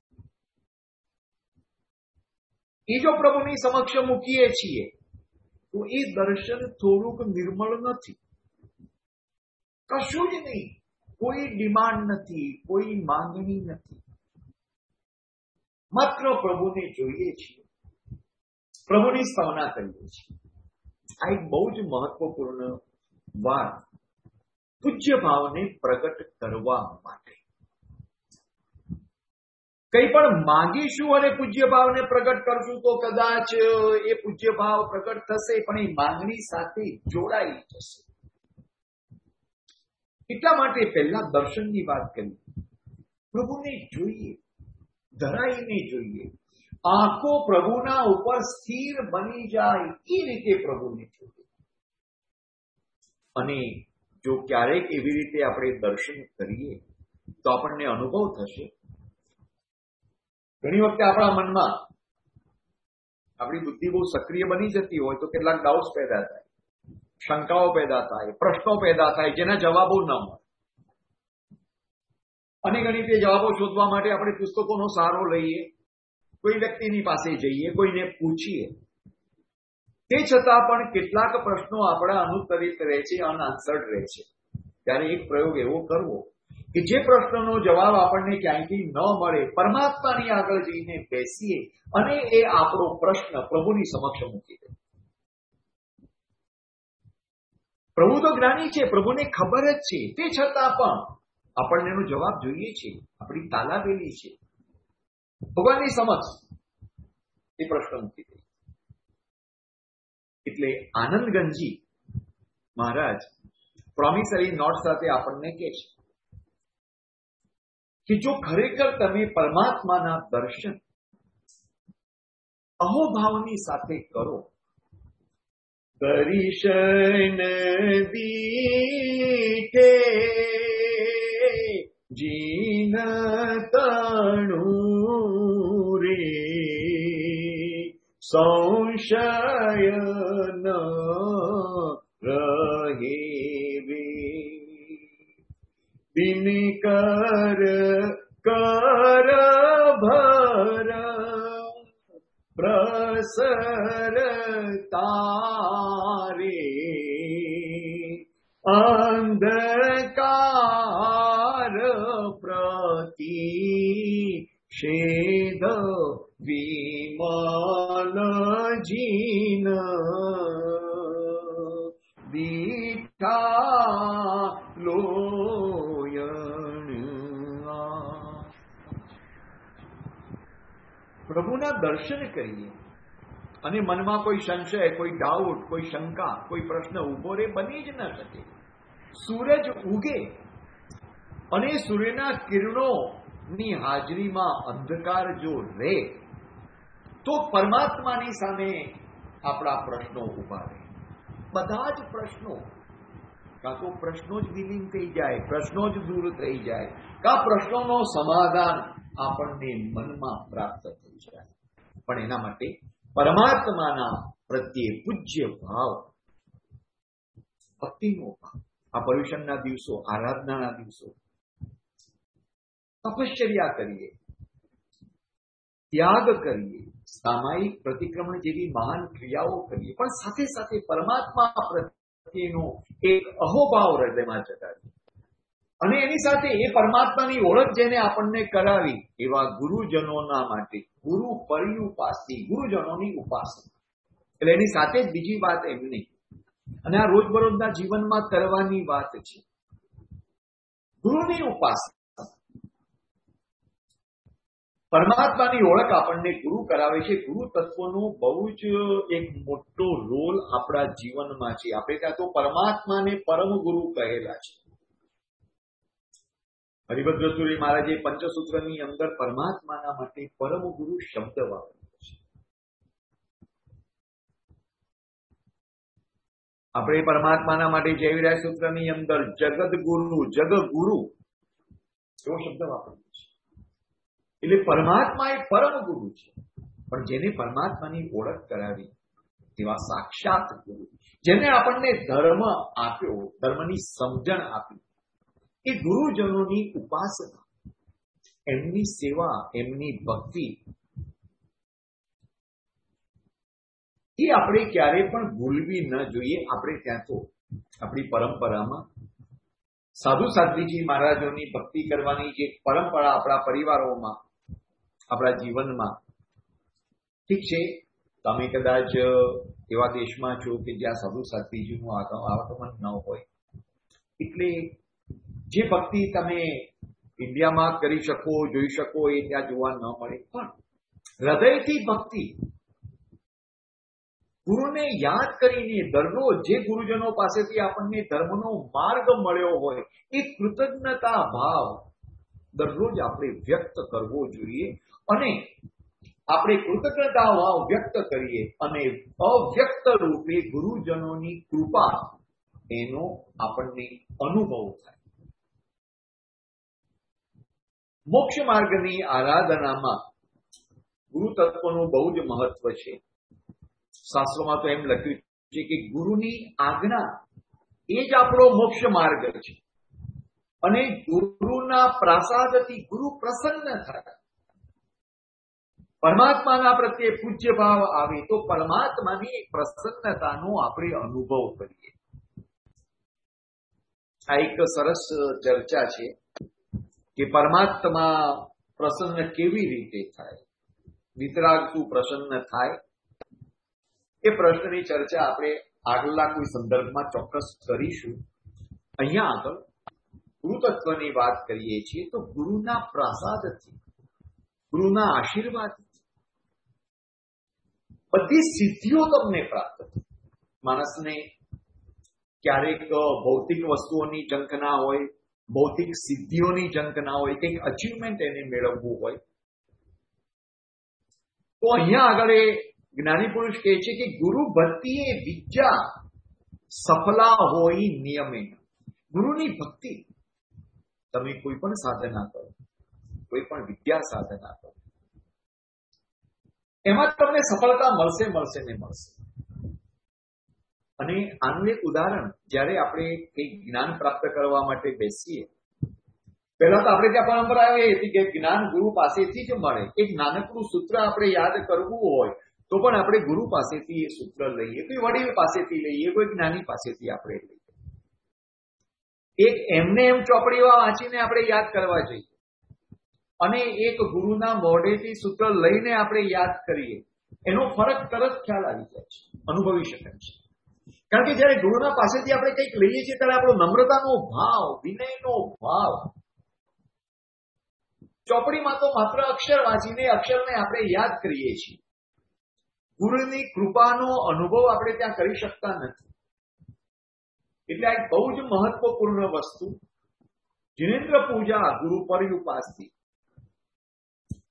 S2: એ જો પ્રભુની સમક્ષ મૂકીએ છીએ તો એ દર્શન થોડુંક નિર્મળ નથી. કશું જ નહીં, કોઈ ડિમાન્ડ નથી, કોઈ માંગણી નથી, માત્ર પ્રભુને જોઈએ છીએ, પ્રભુની સ્તવના કરીએ છીએ. આ એક બહુ જ મહત્વપૂર્ણ વાત પૂજ્ય ભાવને પ્રગટ કરવા માટે. કંઈ પણ માંગીશું અને પૂજ્ય ભાવને પ્રગટ કરશું તો કદાચ એ પૂજ્ય ભાવ પ્રગટ થશે, પણ એ માંગણી સાથે જોડાઈ જશે. એટલા માટે પહેલા દર્શનની વાત કરી. પ્રભુને જોઈએ, ધરાઈને જોઈએ, આંખો પ્રભુના ઉપર સ્થિર બની જાય એ રીતે પ્રભુને જોઈએ. અને જો ક્યારેક એવી રીતે આપણે દર્શન કરીએ તો આપણને અનુભવ થશે. ઘણી વખતે આપણા મનમાં આપણી બુદ્ધિ બહુ સક્રિય બની જતી હોય તો કેટલાક ડાઉટ્સ પેદા થાય, શંકાઓ પેદા થાય, પ્રશ્નો પેદા થાય, જેના જવાબો ન મળે. અને ઘણી તે જવાબો શોધવા માટે આપણે પુસ્તકોનો સહારો લઈએ, કોઈ વ્યક્તિની પાસે જઈએ, કોઈને પૂછીએ. તે છતાં પણ કેટલાક પ્રશ્નો આપણા અનુત્તરિત રહે છે, અનઆન્સર્ડ રહે છે. ત્યારે એક પ્રયોગ એવો કરવો કે જે પ્રશ્નનો જવાબ આપણને ક્યાંયથી ન મળે, પરમાત્માની આગળ જઈને બેસીએ અને એ આપણો પ્રશ્ન પ્રભુની સમક્ષ મૂકી દે. પ્રભુ તો જ્ઞાની છે, પ્રભુને ખબર જ છે, તે છતાં પણ આપણને એનો જવાબ જોઈએ છે, આપણી તાલાવેલી છે. ભગવાનની સમક્ષ એ પ્રશ્ન મૂકી દે. એટલે આનંદગંજી મહારાજ પ્રોમિસરી નોટ સાથે આપણને કહે છે કે જો ખરેખર તમે પરમાત્માના દર્શન અહોભાવની સાથે કરો, દર્શન દીઠે જીન તણું રે સંશય ન રહે રે, બિનકર કર ભર પ્રસર તારે, અંધકાર પ્રતિષેધ વિમલ જીન દીઠા લોયણ. પ્રભુના દર્શન કરીએ અને મનમાં કોઈ સંશય, કોઈ ડાઉટ, કોઈ શંકા, કોઈ પ્રશ્ન ઉભો રે, બની જ ન શકે. સૂરજ ઉગે અને સૂર્યના કિરણો ની હાજરીમાં અંધકાર જો રહે તો પરમાત્માની સામે આપણા પ્રશ્નો ઉભા રહે. બધા જ પ્રશ્નો, કાં તો પ્રશ્નો જ વિલીન થઈ જાય, પ્રશ્નો જ દૂર થઈ જાય, કાં પ્રશ્નોનો સમાધાન આપણને મનમાં પ્રાપ્ત થઈ જાય. પણ એના માટે પરમાત્માના પ્રત્યે પૂજ્ય ભાવ, ભક્તિનો ભાવ, આ પર્યુષણના દિવસો, આરાધનાના દિવસો, તપશ્ચર્યા કરીએ, ત્યાગ કરીએ, સામાયિક પ્રતિક્રમણ જેવી મહાન ક્રિયાઓ કરીએ, પણ સાથે સાથે પરમાત્મા પ્રત્યેનો એક અહોભાવ હૃદયમાં જગાડીએ. અને એની સાથે એ પરમાત્માની ઓળખ જેને આપણને કરાવી એવા ગુરુજનોના માટે ગુરુ પર્યુપાસી, ગુરુજનોની ઉપાસના. એટલે એની સાથે જ બીજી વાત એમની, અને આ રોજબરોજના જીવનમાં કરવાની વાત છે, ગુરુની ઉપાસના. પરમાત્માની ઓળખ આપણને ગુરુ કરાવે છે. ગુરુ તત્વનો બહુ જ એક મોટો રોલ આપણા જીવનમાં છે. આપણે ત્યાં તો પરમાત્માને પરમ ગુરુ કહેલા છે. હરિભદ્ર સુરી મહારાજે પંચસૂત્રની અંદર પરમાત્માના માટે પરમ ગુરુ શબ્દ વાપર્યો છે. આપણે પરમાત્માના માટે જયવિરાજ સૂત્રની અંદર જગત ગુરુ, જગ ગુરુ એવો શબ્દ વાપર્યો છે. એટલે પરમાત્મા એ પરમ ગુરુ છે. પણ જેને પરમાત્માની ઓળખ કરાવી એવા સાક્ષાત ગુરુ, જેને આપણને ધર્મ આપ્યો, ધર્મની સમજણ આપી, એ ગુરુજનોની ઉપાસના, એમની સેવા, એમની ભક્તિ, એ આપણે ક્યારે પણ ભૂલવી ન જોઈએ. આપણે ત્યાં તો આપણી પરંપરામાં સાધુ સાધ્વીજી મહારાજોની ભક્તિ કરવાની જે પરંપરા આપણા પરિવારોમાં, આપણા જીવનમાં, ઠીક છે, તમે કદાચ એવા દેશમાં છો કે જ્યાં સાધુ સાધ્વીજીનું આગમન ન હોય, એટલે જે ભક્તિ તમે ઇન્ડિયામાં કરી શકો, જોઈ શકો, એ ત્યાં જોવા ન મળે. પણ હૃદયથી ભક્તિ, ગુરુને યાદ કરીને દરરોજ જે ગુરુજનો પાસેથી આપણને ધર્મનો માર્ગ મળ્યો હોય એ કૃતજ્ઞતા ભાવ દરરોજ આપણે વ્યક્ત કરવો જોઈએ. અને આપણે કૃતજ્ઞતા ભાવ વ્યક્ત કરીએ અને અવ્યક્ત રૂપે ગુરુજનોની કૃપા એનો આપણને અનુભવ થાય. મોક્ષ માર્ગની આરાધનામાં ગુરુ તત્વનું બહુ જ મહત્વ છે. શાસ્ત્રોમાં તો એમ લખ્યું છે કે ગુરુની આજ્ઞા એ જ આપણો મોક્ષ માર્ગ છે. અને ગુરુના પ્રસાદથી ગુરુ પ્રસન્ન થાય. પરમાત્માના પ્રત્યે પૂજ્ય ભાવ આવે તો પરમાત્માની પ્રસન્નતાનો આપણે અનુભવ કરીએ. આ એક સરસ ચર્ચા છે કે પરમાત્મા પ્રસન્ન કેવી રીતે થાય, વિતરાગ શું પ્રસન્ન થાય, એ પ્રશ્નની ચર્ચા આપણે આગળના કોઈ સંદર્ભમાં ચોક્કસ કરીશું. અહીંયા આગળ ગુરુ તત્વની વાત કરીએ છીએ તો ગુરુના પ્રસાદથી, ગુરુના આશીર્વાદથી બધી સિદ્ધિઓ તમને પ્રાપ્ત થાય. માણસને ક્યારેક ભૌતિક વસ્તુઓની ઝંખના હોય, ભૌતિક સિદ્ધિઓની ઝંખના હોય, કંઈક અચીવમેન્ટ એને મેળવવું હોય, તો અહીંયા આગળ એ જ્ઞાની પુરુષ કહે છે કે ગુરુ ભક્તિ એ વિદ્યા સફલા હોય નિયમે. ગુરુની ભક્તિ, તમે કોઈ પણ સાધના કરો, કોઈ પણ વિદ્યા સાધના કરો, એમાં તમને સફળતા મળશે મળશે ને મળશે. અને આનું એક ઉદાહરણ, જ્યારે આપણે કંઈક જ્ઞાન પ્રાપ્ત કરવા માટે બેસીએ, પહેલા તો આપણે ત્યાં પરંપરા એવી હતી કે જ્ઞાન ગુરુ પાસેથી જ મળે. એક નાનકડું સૂત્ર આપણે યાદ કરવું હોય તો પણ આપણે ગુરુ પાસેથી એ સૂત્ર લઈએ, કોઈ વડીલ પાસેથી લઈએ, કોઈ જ્ઞાની પાસેથી આપણે લઈએ. એક એમને એમ ચોપડીમાં વાંચીને આપણે યાદ કરવા જઈએ અને એક ગુરુના મોઢેથી સૂત્ર લઈને આપણે યાદ કરીએ, એનો ફરક તરત ખ્યાલ આવી જાય છે, અનુભવી શકાય છે. કારણ કે જયારે ગુરુના પાસેથી આપણે કંઈક લઈએ છીએ ત્યારે આપણો નમ્રતાનો ભાવ, વિનયનો ભાવ, ચોપડીમાં તો માત્ર અક્ષર વાંચીને અક્ષરને આપણે યાદ કરીએ છીએ. ગુરુની કૃપાનો અનુભવ આપણે ત્યાં કરી શકતા નથી. એટલે આ એક બહુ જ મહત્વપૂર્ણ વસ્તુ, જિનેન્દ્ર પૂજા ગુરુ પર્યુપાસથી,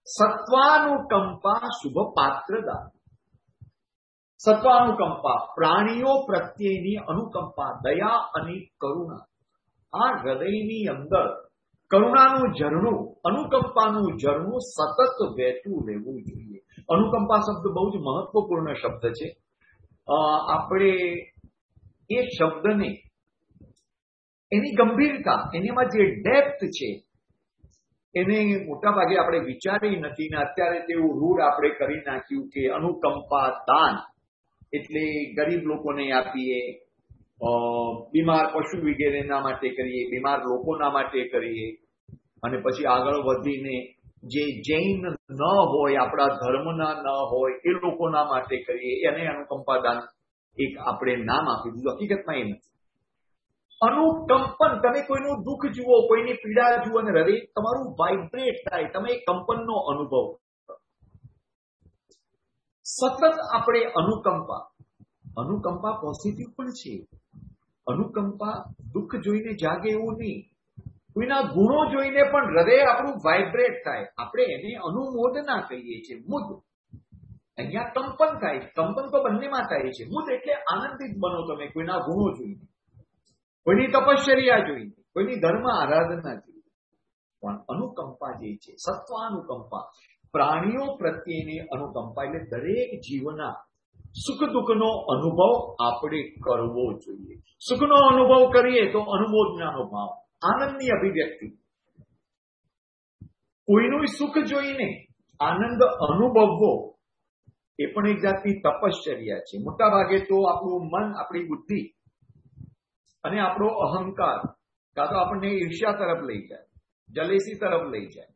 S2: સત્વાનુકંપા શુભ પાત્રદાન. સત્વાનુકંપા પ્રાણીઓ પ્રત્યેની અનુકંપા, દયા અને કરુણા. આ હૃદયની અંદર કરુણાનું ઝરણું, અનુકંપાનું ઝરણું સતત વહેતું રહેવું જોઈએ. અનુકંપા શબ્દ બહુ જ મહત્વપૂર્ણ શબ્દ છે. આપણે એ શબ્દને, એની ગંભીરતા, એનામાં જે ડેપ્થ છે એને મોટા ભાગે આપણે વિચારી નથી ને અત્યારે તેવું રૂઢ આપણે કરી નાખ્યું કે અનુકંપા દાન એટલે ગરીબ લોકોને આપીએ, બીમાર પશુ વગેરેના માટે કરીએ, બીમાર લોકોના માટે કરીએ, અને પછી આગળ વધીને જે જૈન ન હોય, આપણા ધર્મના ન હોય એ લોકોના માટે કરીએ, એને અનુકંપા દાન એક આપણે નામ આપી દીધું. હકીકતમાં એ નથી. અનુકંપન, તમે કોઈનું દુઃખ જુઓ, કોઈની પીડા જુઓ અને હૃદય તમારું વાઇબ્રેટ થાય, તમે કંપનનો અનુભવ. સતત આપણે અનુકંપા, અનુકંપા પોઝિટિવ પણ છે. અનુકંપા દુઃખ જોઈને જાગે એવું નહીં, કોઈના ગુણો જોઈને પણ હૃદય આપણું વાઇબ્રેટ થાય. આપણે એને અનુમોદના કહીએ છીએ, મુદ. અહીંયા કંપન થાય. કંપન તો બંનેમાં થાય છે. મુદ એટલે આનંદિત બનો તમે કોઈના ગુણો જોઈને, કોઈની તપશ્ચર્યા જોઈને, કોઈની ધર્મ આરાધના જોઈને. પણ અનુકંપા જે છે, સત્વાનુકંપા, પ્રાણીઓ પ્રત્યેની અનુકંપા, એટલે દરેક જીવના સુખ દુઃખનો અનુભવ આપણે કરવો જોઈએ. સુખનો અનુભવ કરીએ તો અનુમોદનાનો ભાવ, આનંદની અભિવ્યક્તિ. કોઈનું સુખ જોઈને આનંદ અનુભવવો એ પણ એક જાતની તપશ્ચર્યા છે. મોટા ભાગે તો આપણું મન, આપણી બુદ્ધિ અને આપણો અહંકાર કાં તો આપણને ઈર્ષ્યા તરફ લઈ જાય, જલેસી તરફ લઈ જાય.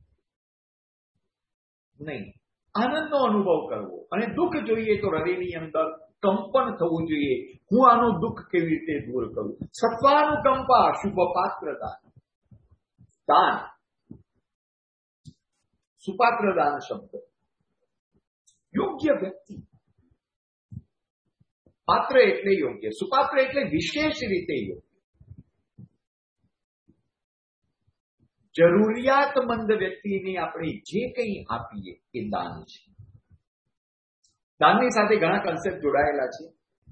S2: નહીં, આનંદનો અનુભવ કરવો. અને દુઃખ જોઈએ તો હૃદયની અંદર કંપન થવું જોઈએ. હું આનું દુઃખ કેવી રીતે દૂર કરું. સત્વાનુકંપા શુભ પાત્ર દાન. દાન, સુપાત્ર દાન શબ્દ યોગ્ય વ્યક્તિ. પાત્ર એટલે યોગ્ય, સુપાત્ર એટલે વિશેષ રીતે યોગ્ય. જરૂરિયાતમંદ વ્યક્તિને આપણે જે કંઈ આપીએ એ દાન છે. દાનની સાથે ઘણા કન્સેપ્ટ જોડાયેલા છે.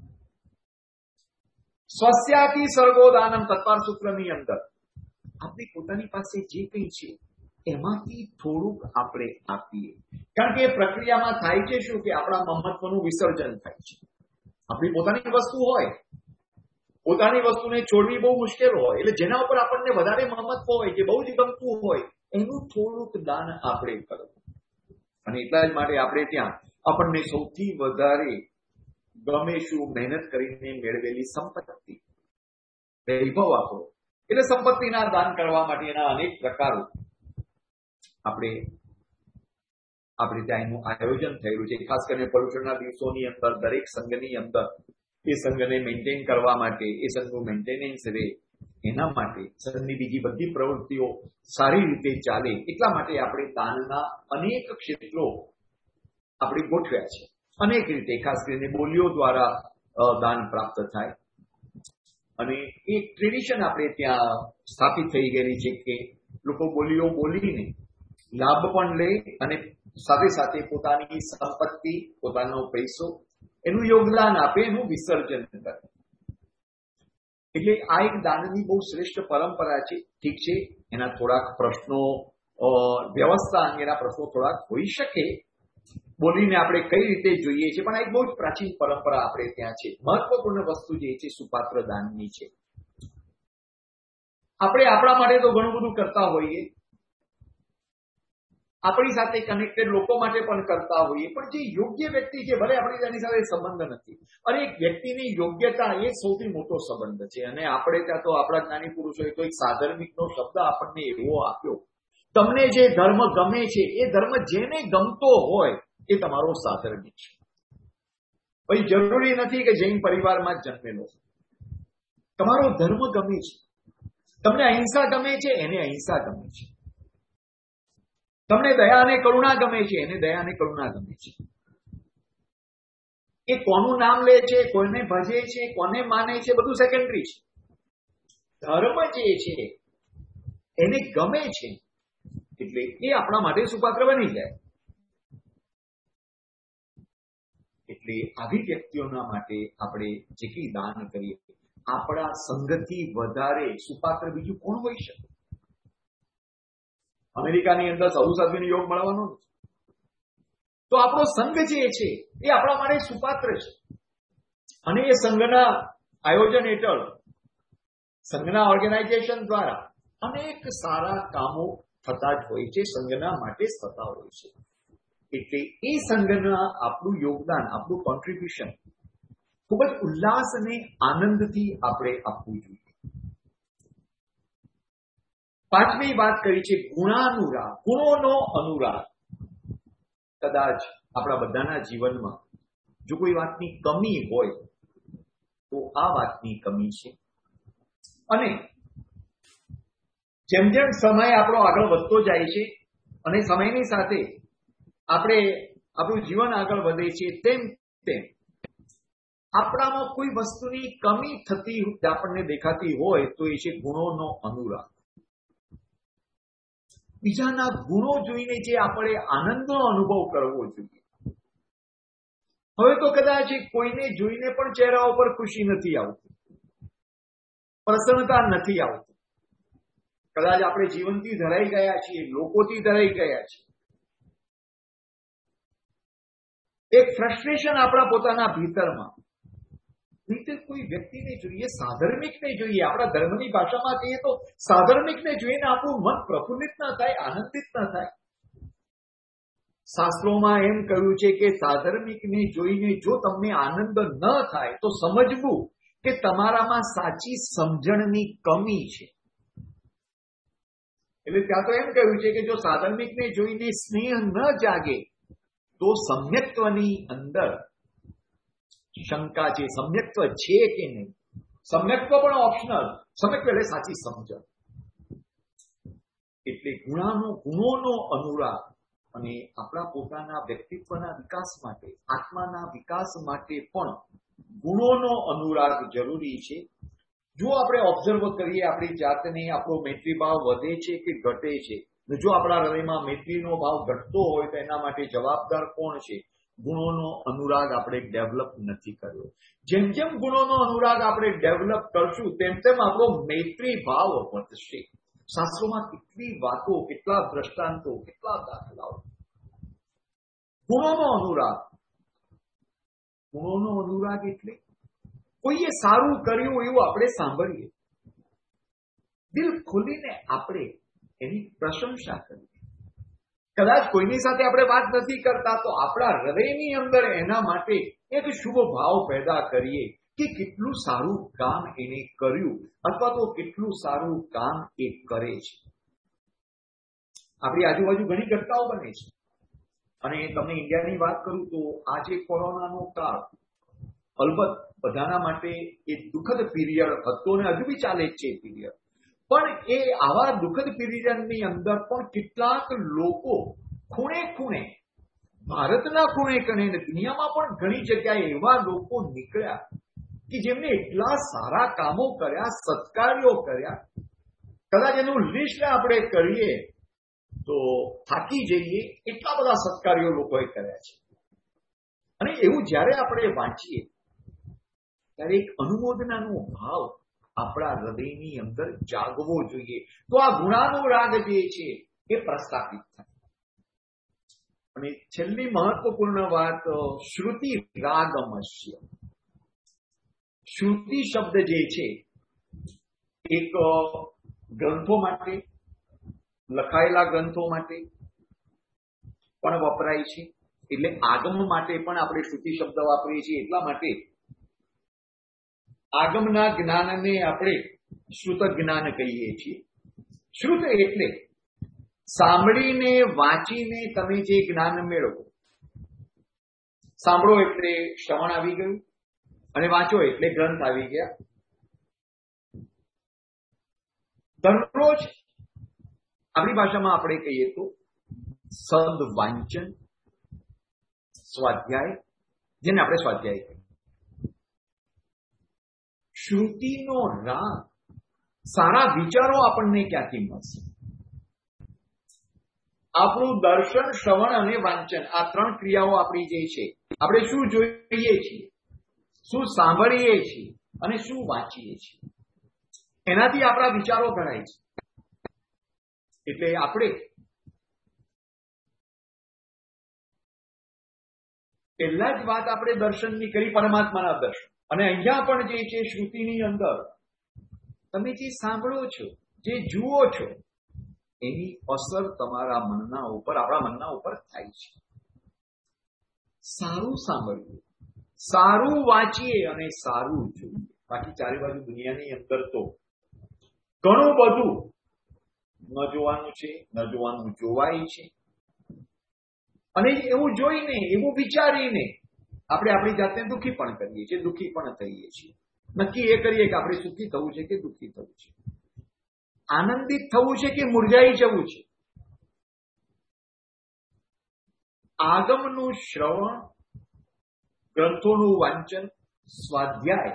S2: સ્વસ્યાથી સર્ગો દાનમ તત્વાર સૂત્રની અંદર આપણી પોતાની પાસે જે કંઈ છે એમાંથી થોડુંક આપણે આપીએ. કારણ કે એ પ્રક્રિયામાં થાય છે શું કે આપણા મમત્વનું વિસર્જન થાય છે. આપણી પોતાની વસ્તુ હોય, પોતાની વસ્તુને છોડવી બહુ મુશ્કેલ હોય, એટલે જેના ઉપર આપણને વધારે મમત્વ હોય, જે બહુ જ ગમતું હોય, એનું થોડુંક દાન આપણે કરવું. અને એટલા જ માટે આપણે ત્યાં આપણને સૌથી વધારે ગમે શું મહેનત કરીને મેળવેલી સંપત્તિ, વૈભવ આપણો, એટલે સંપત્તિના દાન કરવા માટેના અનેક પ્રકારો આપણે આપણે ત્યાં એનું આયોજન થયેલું છે. ખાસ કરીને પર્યુષણના દિવસોની અંદર દરેક સંઘની અંદર એ સંઘને મેન્ટેન કરવા માટે, એ સંઘનું મેન્ટેનન્સ રહે એના માટે, સંઘની બીજી બધી પ્રવૃત્તિઓ સારી રીતે ચાલે એટલા માટે આપણે દાનના અનેક ક્ષેત્રો આપણે ગોઠવ્યા છે. અનેક રીતે, ખાસ કરીને બોલીઓ દ્વારા દાન પ્રાપ્ત થાય. અને એક ટ્રેડિશન આપણે ત્યાં સ્થાપિત થઈ ગયેલી છે કે લોકો બોલીઓ બોલીને લાભ પણ લે અને સાથે સાથે પોતાની સંપત્તિ, પોતાનો પૈસો, એનું યોગદાન આપે, એનું વિસર્જન કરે. એટલે આ એક દાનની બહુ શ્રેષ્ઠ પરંપરા છે. ઠીક છે, એના થોડાક પ્રશ્નો, વ્યવસ્થા અંગેના પ્રશ્નો થોડાક હોઈ શકે, બોલીને આપણે કઈ રીતે જોઈએ છીએ, પણ આ એક બહુ જ પ્રાચીન પરંપરા આપણે ત્યાં છે. મહત્વપૂર્ણ વસ્તુ જે છે સુપાત્ર દાનની છે. આપણે આપણા માટે તો ઘણું બધું કરતા હોઈએ, આપણી સાથે કનેક્ટેડ લોકો માટે પણ કરતા હોઈએ, પણ જે યોગ્ય વ્યક્તિ છે, ભલે આપણી તેની સાથે સંબંધ નથી, અને એક વ્યક્તિની યોગ્યતા એ સૌથી મોટો સંબંધ છે. અને આપણે ત્યાં તો આપણા જ્ઞાની પુરુષોએ તો એક સાધર્મિકનો શબ્દ આપણને એવો આપ્યો, તમને જે ધર્મ ગમે છે એ ધર્મ જેને ગમતો હોય એ તમારો સાધર્મિક છે. પછી જરૂરી નથી કે જૈન પરિવારમાં જ જન્મેલો, તમારો ધર્મ ગમે છે, તમને અહિંસા ગમે છે, એને અહિંસા ગમે છે, તમને દયા અને કરુણા ગમે છે, એને દયા અને કરુણા ગમે છે. એ કોનું નામ લે છે, કોને ભજે છે, કોને માને છે, બધું સેકન્ડરી છે. ધર્મ જે છે એને ગમે છે એટલે એ આપણા માટે સુપાત્ર બની જાય. એટલે આવી વ્યક્તિઓના માટે આપણે જેટલી દાન કરીએ, આપણા સંઘથી વધારે સુપાત્ર બીજું કોણ હોઈ શકે? અમેરિકાની અંદર સાધુ સાધ્વીનો યોગ મળવાનો નથી, તો આપણો સંઘ જે છે એ આપણા માટે સુપાત્ર છે. અને એ સંઘના આયોજન હેઠળ, સંઘના ઓર્ગેનાઇઝેશન દ્વારા અનેક સારા કામો થતા જ હોય છે, સંઘના માટે જ થતા હોય છે. એટલે એ સંઘના આપણું યોગદાન, આપણું કોન્ટ્રીબ્યુશન ખૂબ જ ઉલ્લાસ અને આનંદથી આપણે આપવું જોઈએ. પાંચમી વાત કરી છે ગુણાનુરાગ, ગુણોનો અનુરાગ. કદાચ આપણા બધાના જીવનમાં જો કોઈ વાતની કમી હોય તો આ વાતની કમી છે. અને જેમ જેમ સમય આપણો આગળ વધતો જાય છે અને સમયની સાથે આપણે આપણું જીવન આગળ વધે છે, તેમ તેમ આપણામાં કોઈ વસ્તુની કમી થતી આપણને દેખાતી હોય તો એ છે ગુણોનો અનુરાગ. બીજાના ગુણો જોઈને જે આપણે આનંદનો અનુભવ કરવો જોઈએ. હવે તો કદાચ કોઈને જોઈને પણ ચહેરા ઉપર ખુશી નથી આવતી, પ્રસન્નતા નથી આવતી. કદાચ આપણે જીવનથી ધરાઈ ગયા છીએ, લોકોથી ધરાઈ ગયા છીએ. એક ફ્રસ્ટ્રેશન આપણા પોતાના ભીતરમાં. નહીં કોઈ વ્યક્તિને જોઈએ, સાધર્મિકને જોઈએ, આપણા ધર્મની ભાષામાં કહીએ તો સાધર્મિકને જોઈને આપણું મન પ્રફુલ્લિત ન થાય, આનંદિત ન થાય. શાસ્ત્રોમાં એમ કહ્યું છે કે સાધર્મિકને જોઈને જો તમને આનંદ ન થાય તો સમજવું કે તમારામાં સાચી સમજણની કમી છે. એટલે ત્યાં તો એમ કહ્યું છે કે જો સાધર્મિકને જોઈને સ્નેહ ન જાગે તો સમ્યક્ત્વની અંદર શંકા છે. સમ્યક્ત્વ છે કે નહીં? સમ્યક્ત્વ પણ ઓપ્શનલ, સમ્યક્ત્વ એટલે સાચી સમજણ. એટલે ગુણાનો ગુણોનો અનુરાગ અને આપણા પોતાના વ્યક્તિત્વના વિકાસ માટે, આત્માના વિકાસ માટે પણ ગુણોનો અનુરાગ જરૂરી છે. જો આપણે ઓબ્ઝર્વ કરીએ આપણી જાતને, આપણો મૈત્રી ભાવ વધે છે કે ઘટે છે, જો આપણા હૃદયમાં મૈત્રીનો ભાવ ઘટતો હોય તો એના માટે જવાબદાર કોણ છે? ગુણોનો અનુરાગ આપણે ડેવલપ નથી કર્યો. જેમ જેમ ગુણોનો અનુરાગ આપણે ડેવલપ કરશું તેમ તેમ આપણો મૈત્રી ભાવ વધશે. શાસ્ત્રોમાં કેટલી વાતો, કેટલા દ્રષ્ટાંતો, કેટલા દાખલાઓ. ગુણોનો અનુરાગ. ગુણોનો અનુરાગ એટલે કોઈએ સારું કર્યું એવું આપણે સાંભળીએ, દિલ ખોલીને આપણે એની પ્રશંસા કરીએ. કદાચ કોઈની સાથે આપણે વાત નથી કરતા તો આપણા હૃદયની અંદર એના માટે એક શુભ ભાવ પેદા કરીએ કે કેટલું સારું કામ એને કર્યું અથવા તો કેટલું સારું કામ એ કરે છે. આપણી આજુબાજુ ઘણી ઘટનાઓ બને છે. અને તમને ઇન્ડિયાની વાત કરું તો આજે કોરોનાનો કાળ અલબત્ત બધાના માટે એ દુઃખદ પીરિયડ હતો અને હજુ બી ચાલે જ છે એ પીરિયડ. પણ એ આવા દુઃખદ પીરિયડની અંદર પણ કેટલાક લોકો ખૂણે ખૂણે, ભારતના ખૂણે ખૂણે, દુનિયામાં પણ ઘણી જગ્યાએ એવા લોકો નીકળ્યા કે જેમને એટલા સારા કામો કર્યા, સત્કાર્યો કર્યા. કદાચ એનું લિસ્ટ આપણે કરીએ તો થાકી જઈએ, એટલા બધા સત્કાર્યો લોકોએ કર્યા છે. અને એવું જ્યારે આપણે વાંચીએ ત્યારે એક અનુમોદનાનો ભાવ આપણા હૃદયની અંદર જાગવો જોઈએ. તો આ ગુણાનુરાગ જે છે એ પ્રસ્થાપિત થાય. અને છેલ્લી મહત્વપૂર્ણ વાત, શ્રુતિ રાગમસ્ય. શ્રુતિ શબ્દ જે છે એક ગ્રંથો માટે, લખાયેલા ગ્રંથો માટે પણ વપરાય છે. એટલે આગમ માટે પણ આપણે શ્રુતિ શબ્દ વાપરીએ છીએ. એટલા માટે આગમના જ્ઞાનને આપણે શ્રુત જ્ઞાન કહીએ છીએ. શ્રુત એટલે સાંભળીને, વાંચીને તમે જે જ્ઞાન મેળવો. સાંભળો એટલે શ્રવણ આવી ગયું અને વાંચો એટલે ગ્રંથ આવી ગયા. દરરોજ આપણી ભાષામાં આપણે કહીએ તો સદ વાંચન, સ્વાધ્યાય, જેને આપણે સ્વાધ્યાય કહીએ. શ્રુતિનો રાગ, સારા વિચારો આપણને ક્યાંથી મળશે? આપણું દર્શન, શ્રવણ અને વાંચન, આ ત્રણ ક્રિયાઓ આપણી જે છે, આપણે શું જોઈએ છીએ, શું સાંભળીએ છીએ અને શું વાંચીએ છીએ, એનાથી આપણા વિચારો ઘડાય છે. એટલે આપણે પહેલા જ વાત આપણે દર્શનની કરી, પરમાત્માના દર્શન. અને અહીંયા પણ જે છે શ્રુતિની અંદર તમે જે સાંભળો છો, જે જુઓ છો, એની અસર તમારા મનના ઉપર, આપણા મનના ઉપર થાય છે. સારું સાંભળીએ, સારું વાંચીએ અને સારું જોઈએ. બાકી ચારે બાજુ દુનિયાની અંદર તો ઘણું બધું ન જોવાનું છે, ન જોવાનું જોવાય છે. અને એવું જોઈને, એવું વિચારીને આપણે આપણી જાતને દુઃખી પણ કરીએ છીએ, દુઃખી પણ થઈએ છીએ. નક્કી એ કરીએ કે આપણે સુખી થવું છે કે દુઃખી થવું છે, આનંદિત થવું છે કે મુરઝાઈ જવું છે. આગમનું શ્રવણ, ગ્રંથોનું વાંચન, સ્વાધ્યાય.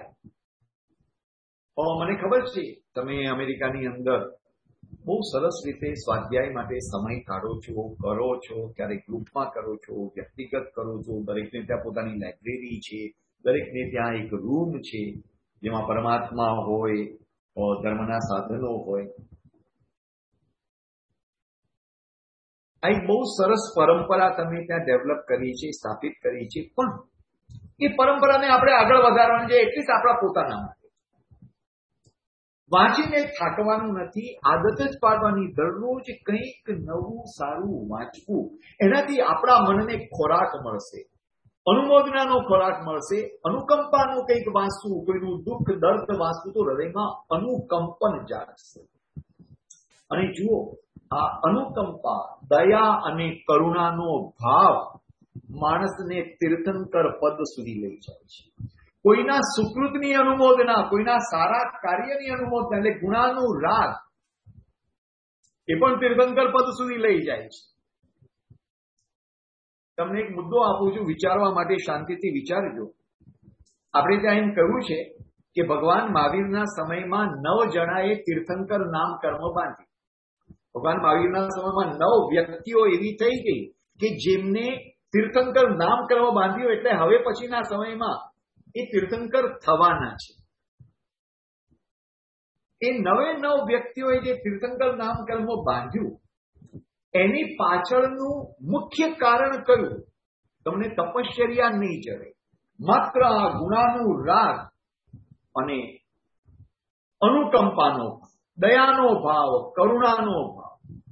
S2: મને ખબર છે તમે અમેરિકાની અંદર બહુ સરસ રીતે સ્વાધ્યાય માટે સમય કાઢો છો, કરો છો, ક્યારેક ગ્રુપમાં કરો છો, વ્યક્તિગત કરો છો. દરેકને ત્યાં પોતાની લાઇબ્રેરી છે, દરેકને ત્યાં એક રૂમ છે જેમાં પરમાત્મા હોય, ધર્મના સાધનો હોય. આ એક બહુ સરસ પરંપરા તમે ત્યાં ડેવલપ કરી છે, સ્થાપિત કરી છે. પણ એ પરંપરાને આપણે આગળ વધારવાની છે, એટલીસ્ટ આપણા પોતાના માટે. વાંચીને થાકવાનું નથી, આદત જ પાડવાની. દરરોજ કંઈક નવું સારું વાંચવું, એનાથી આપણા મનને ખોરાક મળશે, અનુમોદનાનો ખોરાક મળશે. અનુકંપાનું કંઈક વાંચવું, કોઈનું દુઃખ દર્દ વાંચવું તો હૃદયમાં અનુકંપન જાગશે. અને જુઓ, આ અનુકંપા, દયા અને કરુણાનો ભાવ માણસને તીર્થંકર પદ સુધી લઈ જાય છે. કોઈના સુકૃતની અનુમોદના, કોઈના સારા કાર્યની અનુમોદના, એટલે ગુણાનું રાગ, એ પણ તીર્થંકર પદ સુધી લઈ જાય છે. તમને એક મુદ્દો આપું છું, વિચારવા માટે, શાંતિથી વિચારજો. આપણે ત્યાં એમ કહ્યું છે કે ભગવાન મહાવીરના સમયમાં નવ જણાએ તીર્થંકર નામ કર્મ બાંધી. ભગવાન મહાવીરના સમયમાં નવ વ્યક્તિઓ એવી થઈ ગઈ કે જેમને તીર્થંકર નામ કર્મ બાંધ્યું. એટલે હવે પછીના સમયમાં એ તીર્થંકર થવાના છે. એ નવે નવ વ્યક્તિઓએ જે તીર્થંકર નામ કર્મ બાંધ્યું, એની પાછળનું મુખ્ય કારણ કયું? તમને તપશ્ચર્યા નહીં જડે, માત્ર આ ગુણાનું રાગ અને અનુકંપાનો, દયાનો ભાવ, કરુણાનો ભાવ.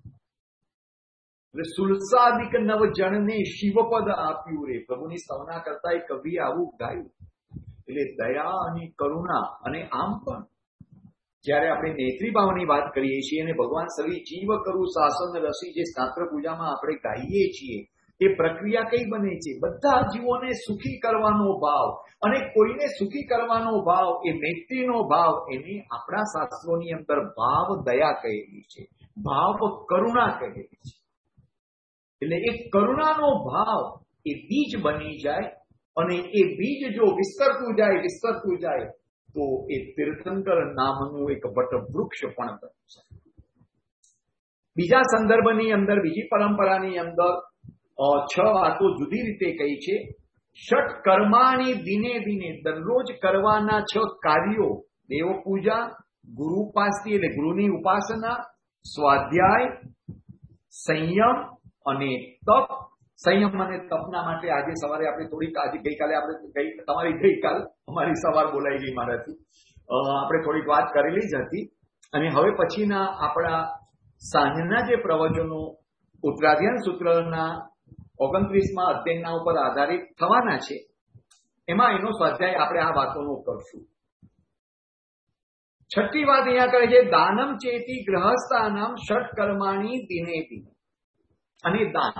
S2: એટલે સુલસાદિક નવ જણને શિવપદ આપ્યું રે, પ્રભુની સ્તવના કરતા એ કવિ આવું ગાયું. એટલે દયા અને કરુણા. અને આમ પણ જયારે આપણે નેત્રી ભાવની વાત કરીએ છીએ અને ભગવાન સવી જીવ કરું શાસન રસી, જે સ્નાત્ર પૂજામાં આપણે ગાઈએ છીએ, એ પ્રક્રિયા કઈ બને છે? બધા જીવોને સુખી કરવાનો ભાવ. અને કોઈને સુખી કરવાનો ભાવ, એ મૈત્રીનો ભાવ, એને આપણા શાસ્ત્રોની અંદર ભાવ દયા કહેલી છે, ભાવ કરુણા કહેલી છે. એટલે એ કરુણાનો ભાવ એ બીજ બની જાય, અને એ બીજ જો વિસ્તરતું જાય, વિસ્તરતું જાય તો એ તીર્થંકર નામનું એક વટવૃક્ષ પણ બની જાય. બીજા સંદર્ભની અંદર, બીજી પરંપરાની અંદર છ વાતો જુદી રીતે કહી છે. ષટ કર્માણી દિને દિને, દરરોજ કરવાના છ કાર્યો: દેવ પૂજા, ગુરુ ઉપાસના એટલે ગુરુની ઉપાસના, સ્વાધ્યાય, સંયમ અને તપ. સંયમ અને તપના માટે આજે સવારે આપણે થોડીક, આજે ગઈકાલે આપણે તમારી ગઈકાલ અમારી સવાર બોલાઈ ગઈ મારાથી, આપણે થોડીક વાત કરેલી જ હતી. અને હવે પછીના આપણા સાંજના જે પ્રવચનો ઉત્તરાધ્યાન સૂત્રના ઓગણત્રીસમાં અધ્યયનના ઉપર આધારિત થવાના છે, એમાં એનો સ્વાધ્યાય આપણે આ વાતોનો કરશું. છઠ્ઠી વાત અહીંયા કહે છે, દાનમ ચેતી ગ્રહસ્થાનામ ષટ કર્માણી દિને દિને. અને દાન,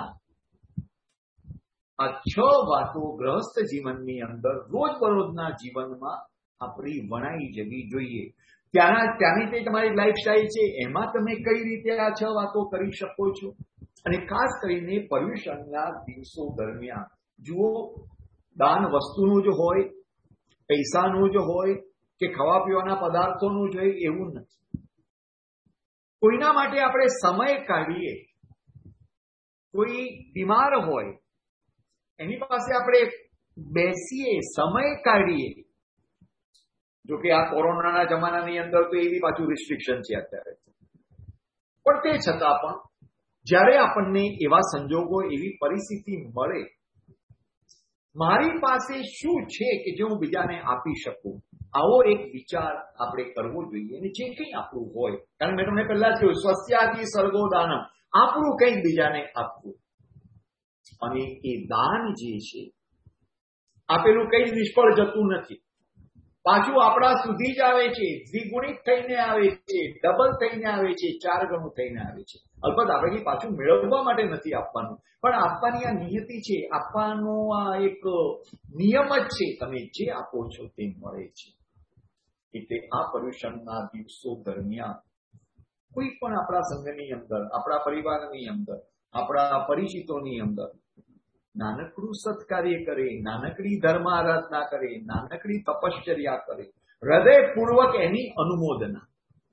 S2: આ છ વાતો ગ્રહસ્થ જીવનની અંદર, રોજબરોજના જીવનમાં આપણી વણાઈ જવી જોઈએ. ત્યાંના ત્યાંની તે તમારી લાઈફસ્ટાઈલ છે, એમાં તમે કઈ રીતે આ છ વાતો કરી શકો છો. અને ખાસ કરીને પર્યુષણના દિવસો દરમિયાન જુઓ, દાન વસ્તુનું જ હોય, પૈસાનું જ હોય, કે ખાવા પીવાના પદાર્થોનું જ હોય, એવું નથી. કોઈના માટે આપણે સમય કાઢીએ, કોઈ બીમાર હોય એની પાસે આપણે બેસીએ, સમય કાઢીએ. જોકે આ કોરોનાના જમાનાની અંદર તો એવી પાછું રિસ્ટ્રિક્શન છે અત્યારે, પણ તે છતાં પણ જ્યારે આપણને એવા સંજોગો, એવી પરિસ્થિતિ મળે, મારી પાસે શું છે કે જે હું બીજાને આપી શકું, આવો એક વિચાર આપણે કરવો જોઈએ. અને જે કંઈ આપણું હોય, કારણ મેં તમને પહેલા જ કહ્યું, સ્વસ્યાથી સર્ગો દાનમ, આપણું કંઈક બીજાને આપવું. અને એ દાન જે છે આપેલું કંઈ નિષ્ફળ જતું નથી, પાછું આપણા સુધી જ આવે છે, દ્વિગુણિત થઈને આવે છે, ડબલ થઈને આવે છે, ચાર ગણું થઈને આવે છે. અલબત્ત આપણે પાછું મેળવવા માટે નથી આપવાનું, પણ આપવાની આ નિયતિ છે, આપવાનો આ એક નિયમ જ છે. તમે જે આપો છો તે મળે છે. એટલે આ પર્યુષણના દિવસો દરમિયાન કોઈ પણ આપણા સંઘની અંદર, આપણા પરિવારની અંદર, આપણા પરિચિતોની અંદર નાનકડું સત્કાર્ય કરે, નાનકડી ધર્મ આરાધના કરે, નાનકડી તપશ્ચર્યા કરે, હૃદયપૂર્વક એની અનુમોદના,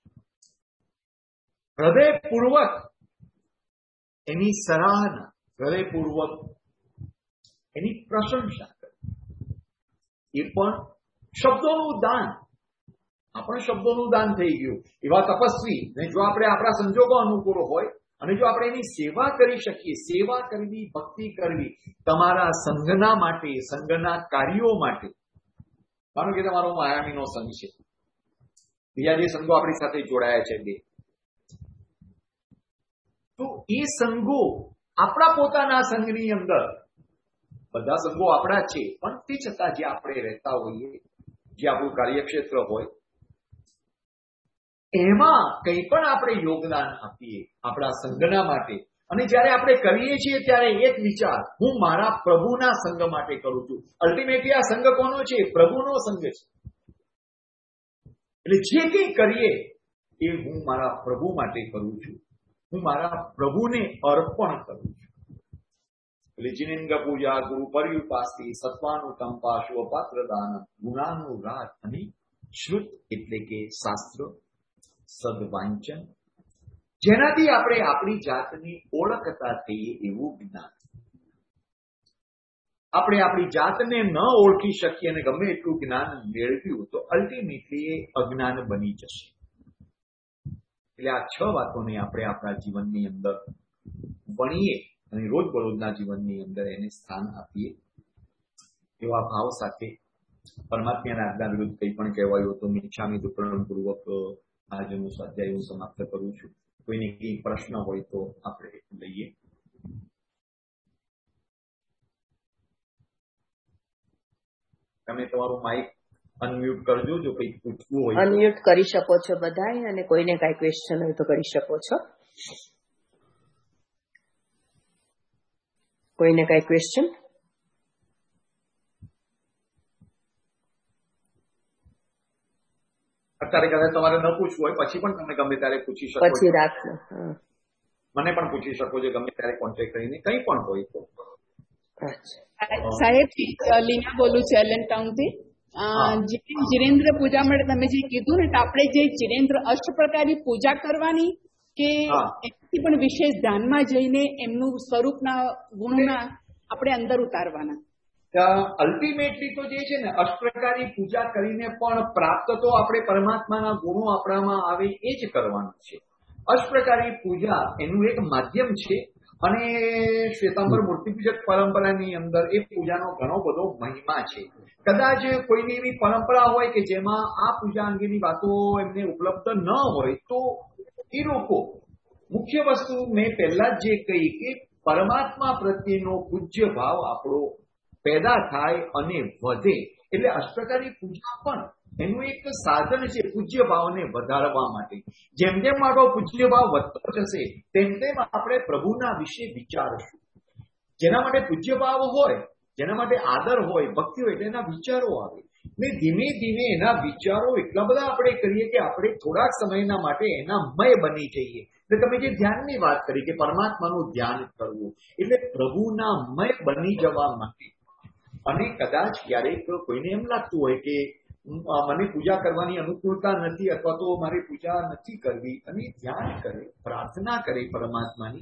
S2: હૃદયપૂર્વક એની સરાહના, હૃદયપૂર્વક એની પ્રશંસા કરે. એ પણ શબ્દોનું દાન, આપણા શબ્દોનું દાન થઈ ગયું. એવા તપસ્વી ને જો આપણે આપણા સંજોગો અનુકૂળ હોય અને જો આપણે એની સેવા કરી શકીએ, સેવા કરવી, ભક્તિ કરવી, તમારા સંઘના માટે, સંઘના કાર્યો માટે. માનો કે તમારો માયામીનો સંઘ છે, બીજા જે સંઘો આપણી સાથે જોડાયા છે બે, તો એ સંઘો આપણા પોતાના સંઘની અંદર, બધા સંઘો આપણા છે, પણ તે છતાં જે આપણે રહેતા હોઈએ, જે આપણું કાર્યક્ષેત્ર હોય, એમાં કંઈ પણ આપણે યોગદાન આપીએ આપણા સંઘના માટે. અને જ્યારે આપણે કરીએ છીએ ત્યારે એક વિચાર, હું મારા પ્રભુના સંઘ માટે કરું છું. અલ્ટિમેટલી આ સંઘ કોનો છે? પ્રભુનો સંઘ છે. એટલે જે કંઈ કરીએ એ હું મારા પ્રભુ માટે કરું છું, હું મારા પ્રભુને અર્પણ કરું છું. એટલે જિનેન્દ્ર પૂજા, ગુરુ પર્યુપાસ્તિ, સત્વાનું કંપા, શુભપાત્ર દાન, ગુણાનું રાજ અને શ્રુત એટલે કે શાસ્ત્ર, સદવાંચન, જેનાથી આપણે આપણી જાતની ઓળખતા થઈએ એવું જ્ઞાન. આપણે આપણી જાતને ન ઓળખી શકીએ અને ગમે એટલું જ્ઞાન મેળવ્યું તો અલ્ટિમેટલી એ અજ્ઞાન બની જશે. એટલે આ છ વાતોને આપણે આપણા જીવનની અંદર ભણીએ અને રોજબરોજના જીવનની અંદર એને સ્થાન આપીએ. એવા ભાવ સાથે પરમાત્માના આજ્ઞા વિરુદ્ધ કંઈ પણ કહેવાયું તો મિચ્છામિ દુક્કડમ પૂર્વક આજનું સ્વાધ્યાય હું સમાપ્ત કરું છું. કોઈને કંઈ પ્રશ્ન હોય તો આપણે લઈએ. તમે તમારું માઇક અનમ્યુટ કરજો જો કંઈ પૂછવું હોય.
S4: અનમ્યુટ કરી શકો છો બધાય, અને કોઈને કાંઈ ક્વેશ્ચન હોય તો કરી શકો છો. કોઈને કાંઈ ક્વેશ્ચન?
S2: અત્યારે કદાચ તમારે ન પૂછવું હોય પછી પણ તમે ગમે ત્યારે પૂછી શકો.
S4: પછી રાખો,
S2: મને પણ પૂછી શકો છો ગમે ત્યારે કોન્ટેક્ટ કરીને, કંઈ પણ હોય તો.
S1: સાહેબ, લીના બોલું છું એલએન ટાઉનથી. જીરેન્દ્ર પૂજા માટે તમે જે કીધું ને, આપણે જે જીરેન્દ્ર અષ્ટ પ્રકારની પૂજા કરવાની કે એનાથી પણ વિશેષ ધ્યાનમાં જઈને એમનું સ્વરૂપના ગુણના આપણે અંદર ઉતારવાના.
S2: અલ્ટિમેટલી તો જે છે ને, અષ્ટપ્રકારની પૂજા કરીને પણ પ્રાપ્ત તો આપણે પરમાત્માના ગુણો આપણામાં આવે એ જ કરવાનું છે. અષ્ટપ્રકારની પૂજા એનું એક માધ્યમ છે અને શ્વેતાંબર મૂર્તિ પૂજક પરંપરાની અંદર એ પૂજાનો ઘણો બધો મહિમા છે. કદાચ કોઈની એવી પરંપરા હોય કે જેમાં આ પૂજા અંગેની વાતો એમને ઉપલબ્ધ ન હોય તો એ લોકો મુખ્ય વસ્તુ મેં પહેલા જ જે કહી કે પરમાત્મા પ્રત્યેનો પૂજ્ય ભાવ આપણો પેદા થાય અને વધે. એટલે અષ્ટપ્રકારની પૂજા પણ એનું એક સાધન છે પૂજ્ય ભાવને વધારવા માટે. જેમ જેમ આપણો પૂજ્ય ભાવ વધતો જશે તેમ તેમ આપણે પ્રભુના વિશે વિચારશું. જેના માટે પૂજ્ય ભાવ હોય, જેના માટે આદર હોય, ભક્તિ હોય, એટલે એના વિચારો આવે. ને ધીમે ધીમે એના વિચારો એટલા બધા આપણે કરીએ કે આપણે થોડાક સમયના માટે એના મય બની જઈએ. એટલે તમે જે ધ્યાનની વાત કરી કે પરમાત્માનું ધ્યાન કરવું, એટલે પ્રભુના મય બની જવા માટે. અને કદાચ ક્યારેક કોઈને એમ લાગતું હોય કે મને પૂજા કરવાની અનુકૂળતા નથી અથવા તો મારે પૂજા નથી કરવી, અને ધ્યાન કરે, પ્રાર્થના કરે પરમાત્માની,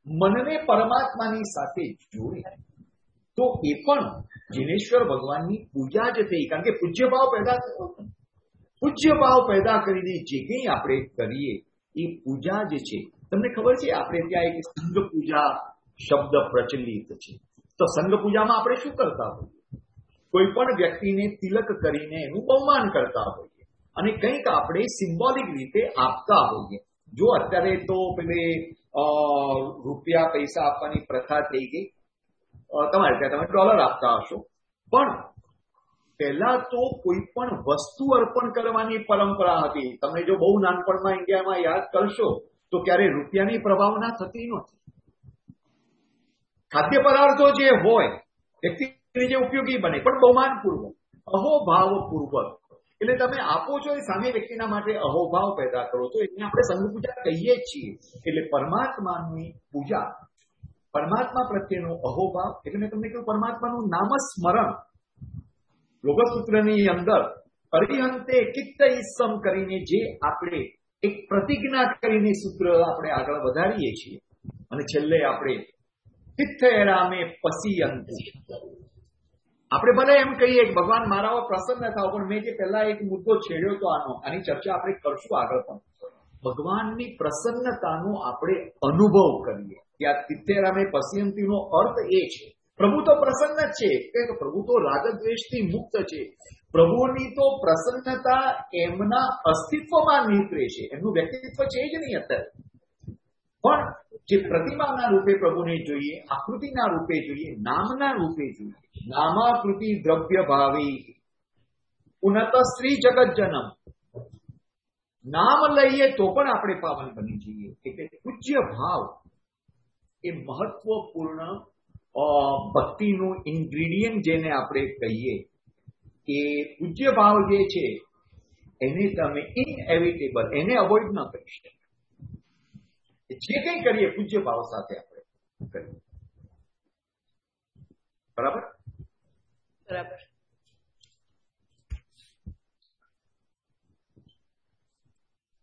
S2: મનને પરમાત્માની સાથે જોડે તો એ પણ જિનેશ્વર ભગવાનની પૂજા જ થઈ. કારણ કે પૂજ્ય ભાવ પેદા થયો, પૂજ્ય ભાવ પેદા કરીને જે કંઈ આપણે કરીએ એ પૂજા જ છે. તમને ખબર છે આપણે ત્યાં એક સંઘ પૂજા શબ્દ પ્રચલિત છે. તો સંઘ પૂજામાં આપણે શું કરતા હોઈએ? કોઈ પણ વ્યક્તિને તિલક કરીને એનું બહુમાન કરતા હોઈએ અને કંઈક આપણે સિમ્બોલિક રીતે આપતા હોઈએ. જો અત્યારે તો પેલે રૂપિયા પૈસા આપવાની પ્રથા થઈ ગઈ, તમારે ત્યાં તમે ડોલર આપતા હશો, પણ પહેલા તો કોઈ પણ વસ્તુ અર્પણ કરવાની પરંપરા હતી. તમે જો બહુ નાનપણમાં ઇન્ડિયામાં યાદ કરશો તો ક્યારે રૂપિયાની પ્રભાવના થતી નહોતી. ખાદ્ય પદાર્થો જે હોય વ્યક્તિને જે ઉપયોગી બને પણ બહુમાનપૂર્વક, અહોભાવપૂર્વક. એટલે તમે આપો છો એ સામે વ્યક્તિના માટે અહોભાવ પેદા કરો તો એને આપણે સંઘ પૂજા કહીએ છીએ. એટલે પરમાત્માની પૂજા, પરમાત્મા પ્રત્યેનો અહોભાવ, એટલે મેં તમને કહ્યું પરમાત્માનું નામસ્મરણ. યોગસૂત્રની અંદર અરિહંતે કિત્ત ઈસમ કરીને જે આપણે એક પ્રતિજ્ઞા કરીને સૂત્ર આપણે આગળ વધારીએ છીએ અને છેલ્લે આપણે તિથ્થેરામે પસીયંતુ. આપણે ભલે એમ કહીએ કે ભગવાન મારા પ્રસન્ન થાવ, પણ મેં જે પહેલા એક મુદ્દો છેડ્યો તો આનો, આની ચર્ચા આપણે કરશું આગળ પણ. ભગવાનની પ્રસન્નતાનો આપણે અનુભવ કરીએ. ત્યાં તિથ્થેરામે પસીયંતીનો અર્થ એ છે પ્રભુ તો પ્રસન્ન છે, કે પ્રભુ તો રાગદ્વેષથી મુક્ત છે. પ્રભુની તો પ્રસન્નતા એમના અસ્તિત્વમાં નીકળે છે, એમનું વ્યક્તિત્વ છે જ નહીં અત્યારે. પણ જે પ્રતિમાના રૂપે પ્રભુને જોઈએ, આકૃતિના રૂપે જોઈએ, નામના રૂપે જોઈએ, નામાકૃતિ દ્રવ્ય ભાવી ઉન્નત સ્ત્રી જગત જનમ. નામ લઈએ તો પણ આપણે પાવન બની જઈએ. એટલે પૂજ્ય ભાવ એ મહત્વપૂર્ણ ભક્તિનું ઇન્ગ્રીડિયન્ટ જેને આપણે કહીએ, એ પૂજ્ય ભાવ જે છે એને તમે ઇનએવિટેબલ, એને અવોઇડ ન કરી શકો. જે કંઈ કરીએ પૂજ્ય ભાવ સાથે આપણે કરીએ. બરાબર?
S4: બરાબર.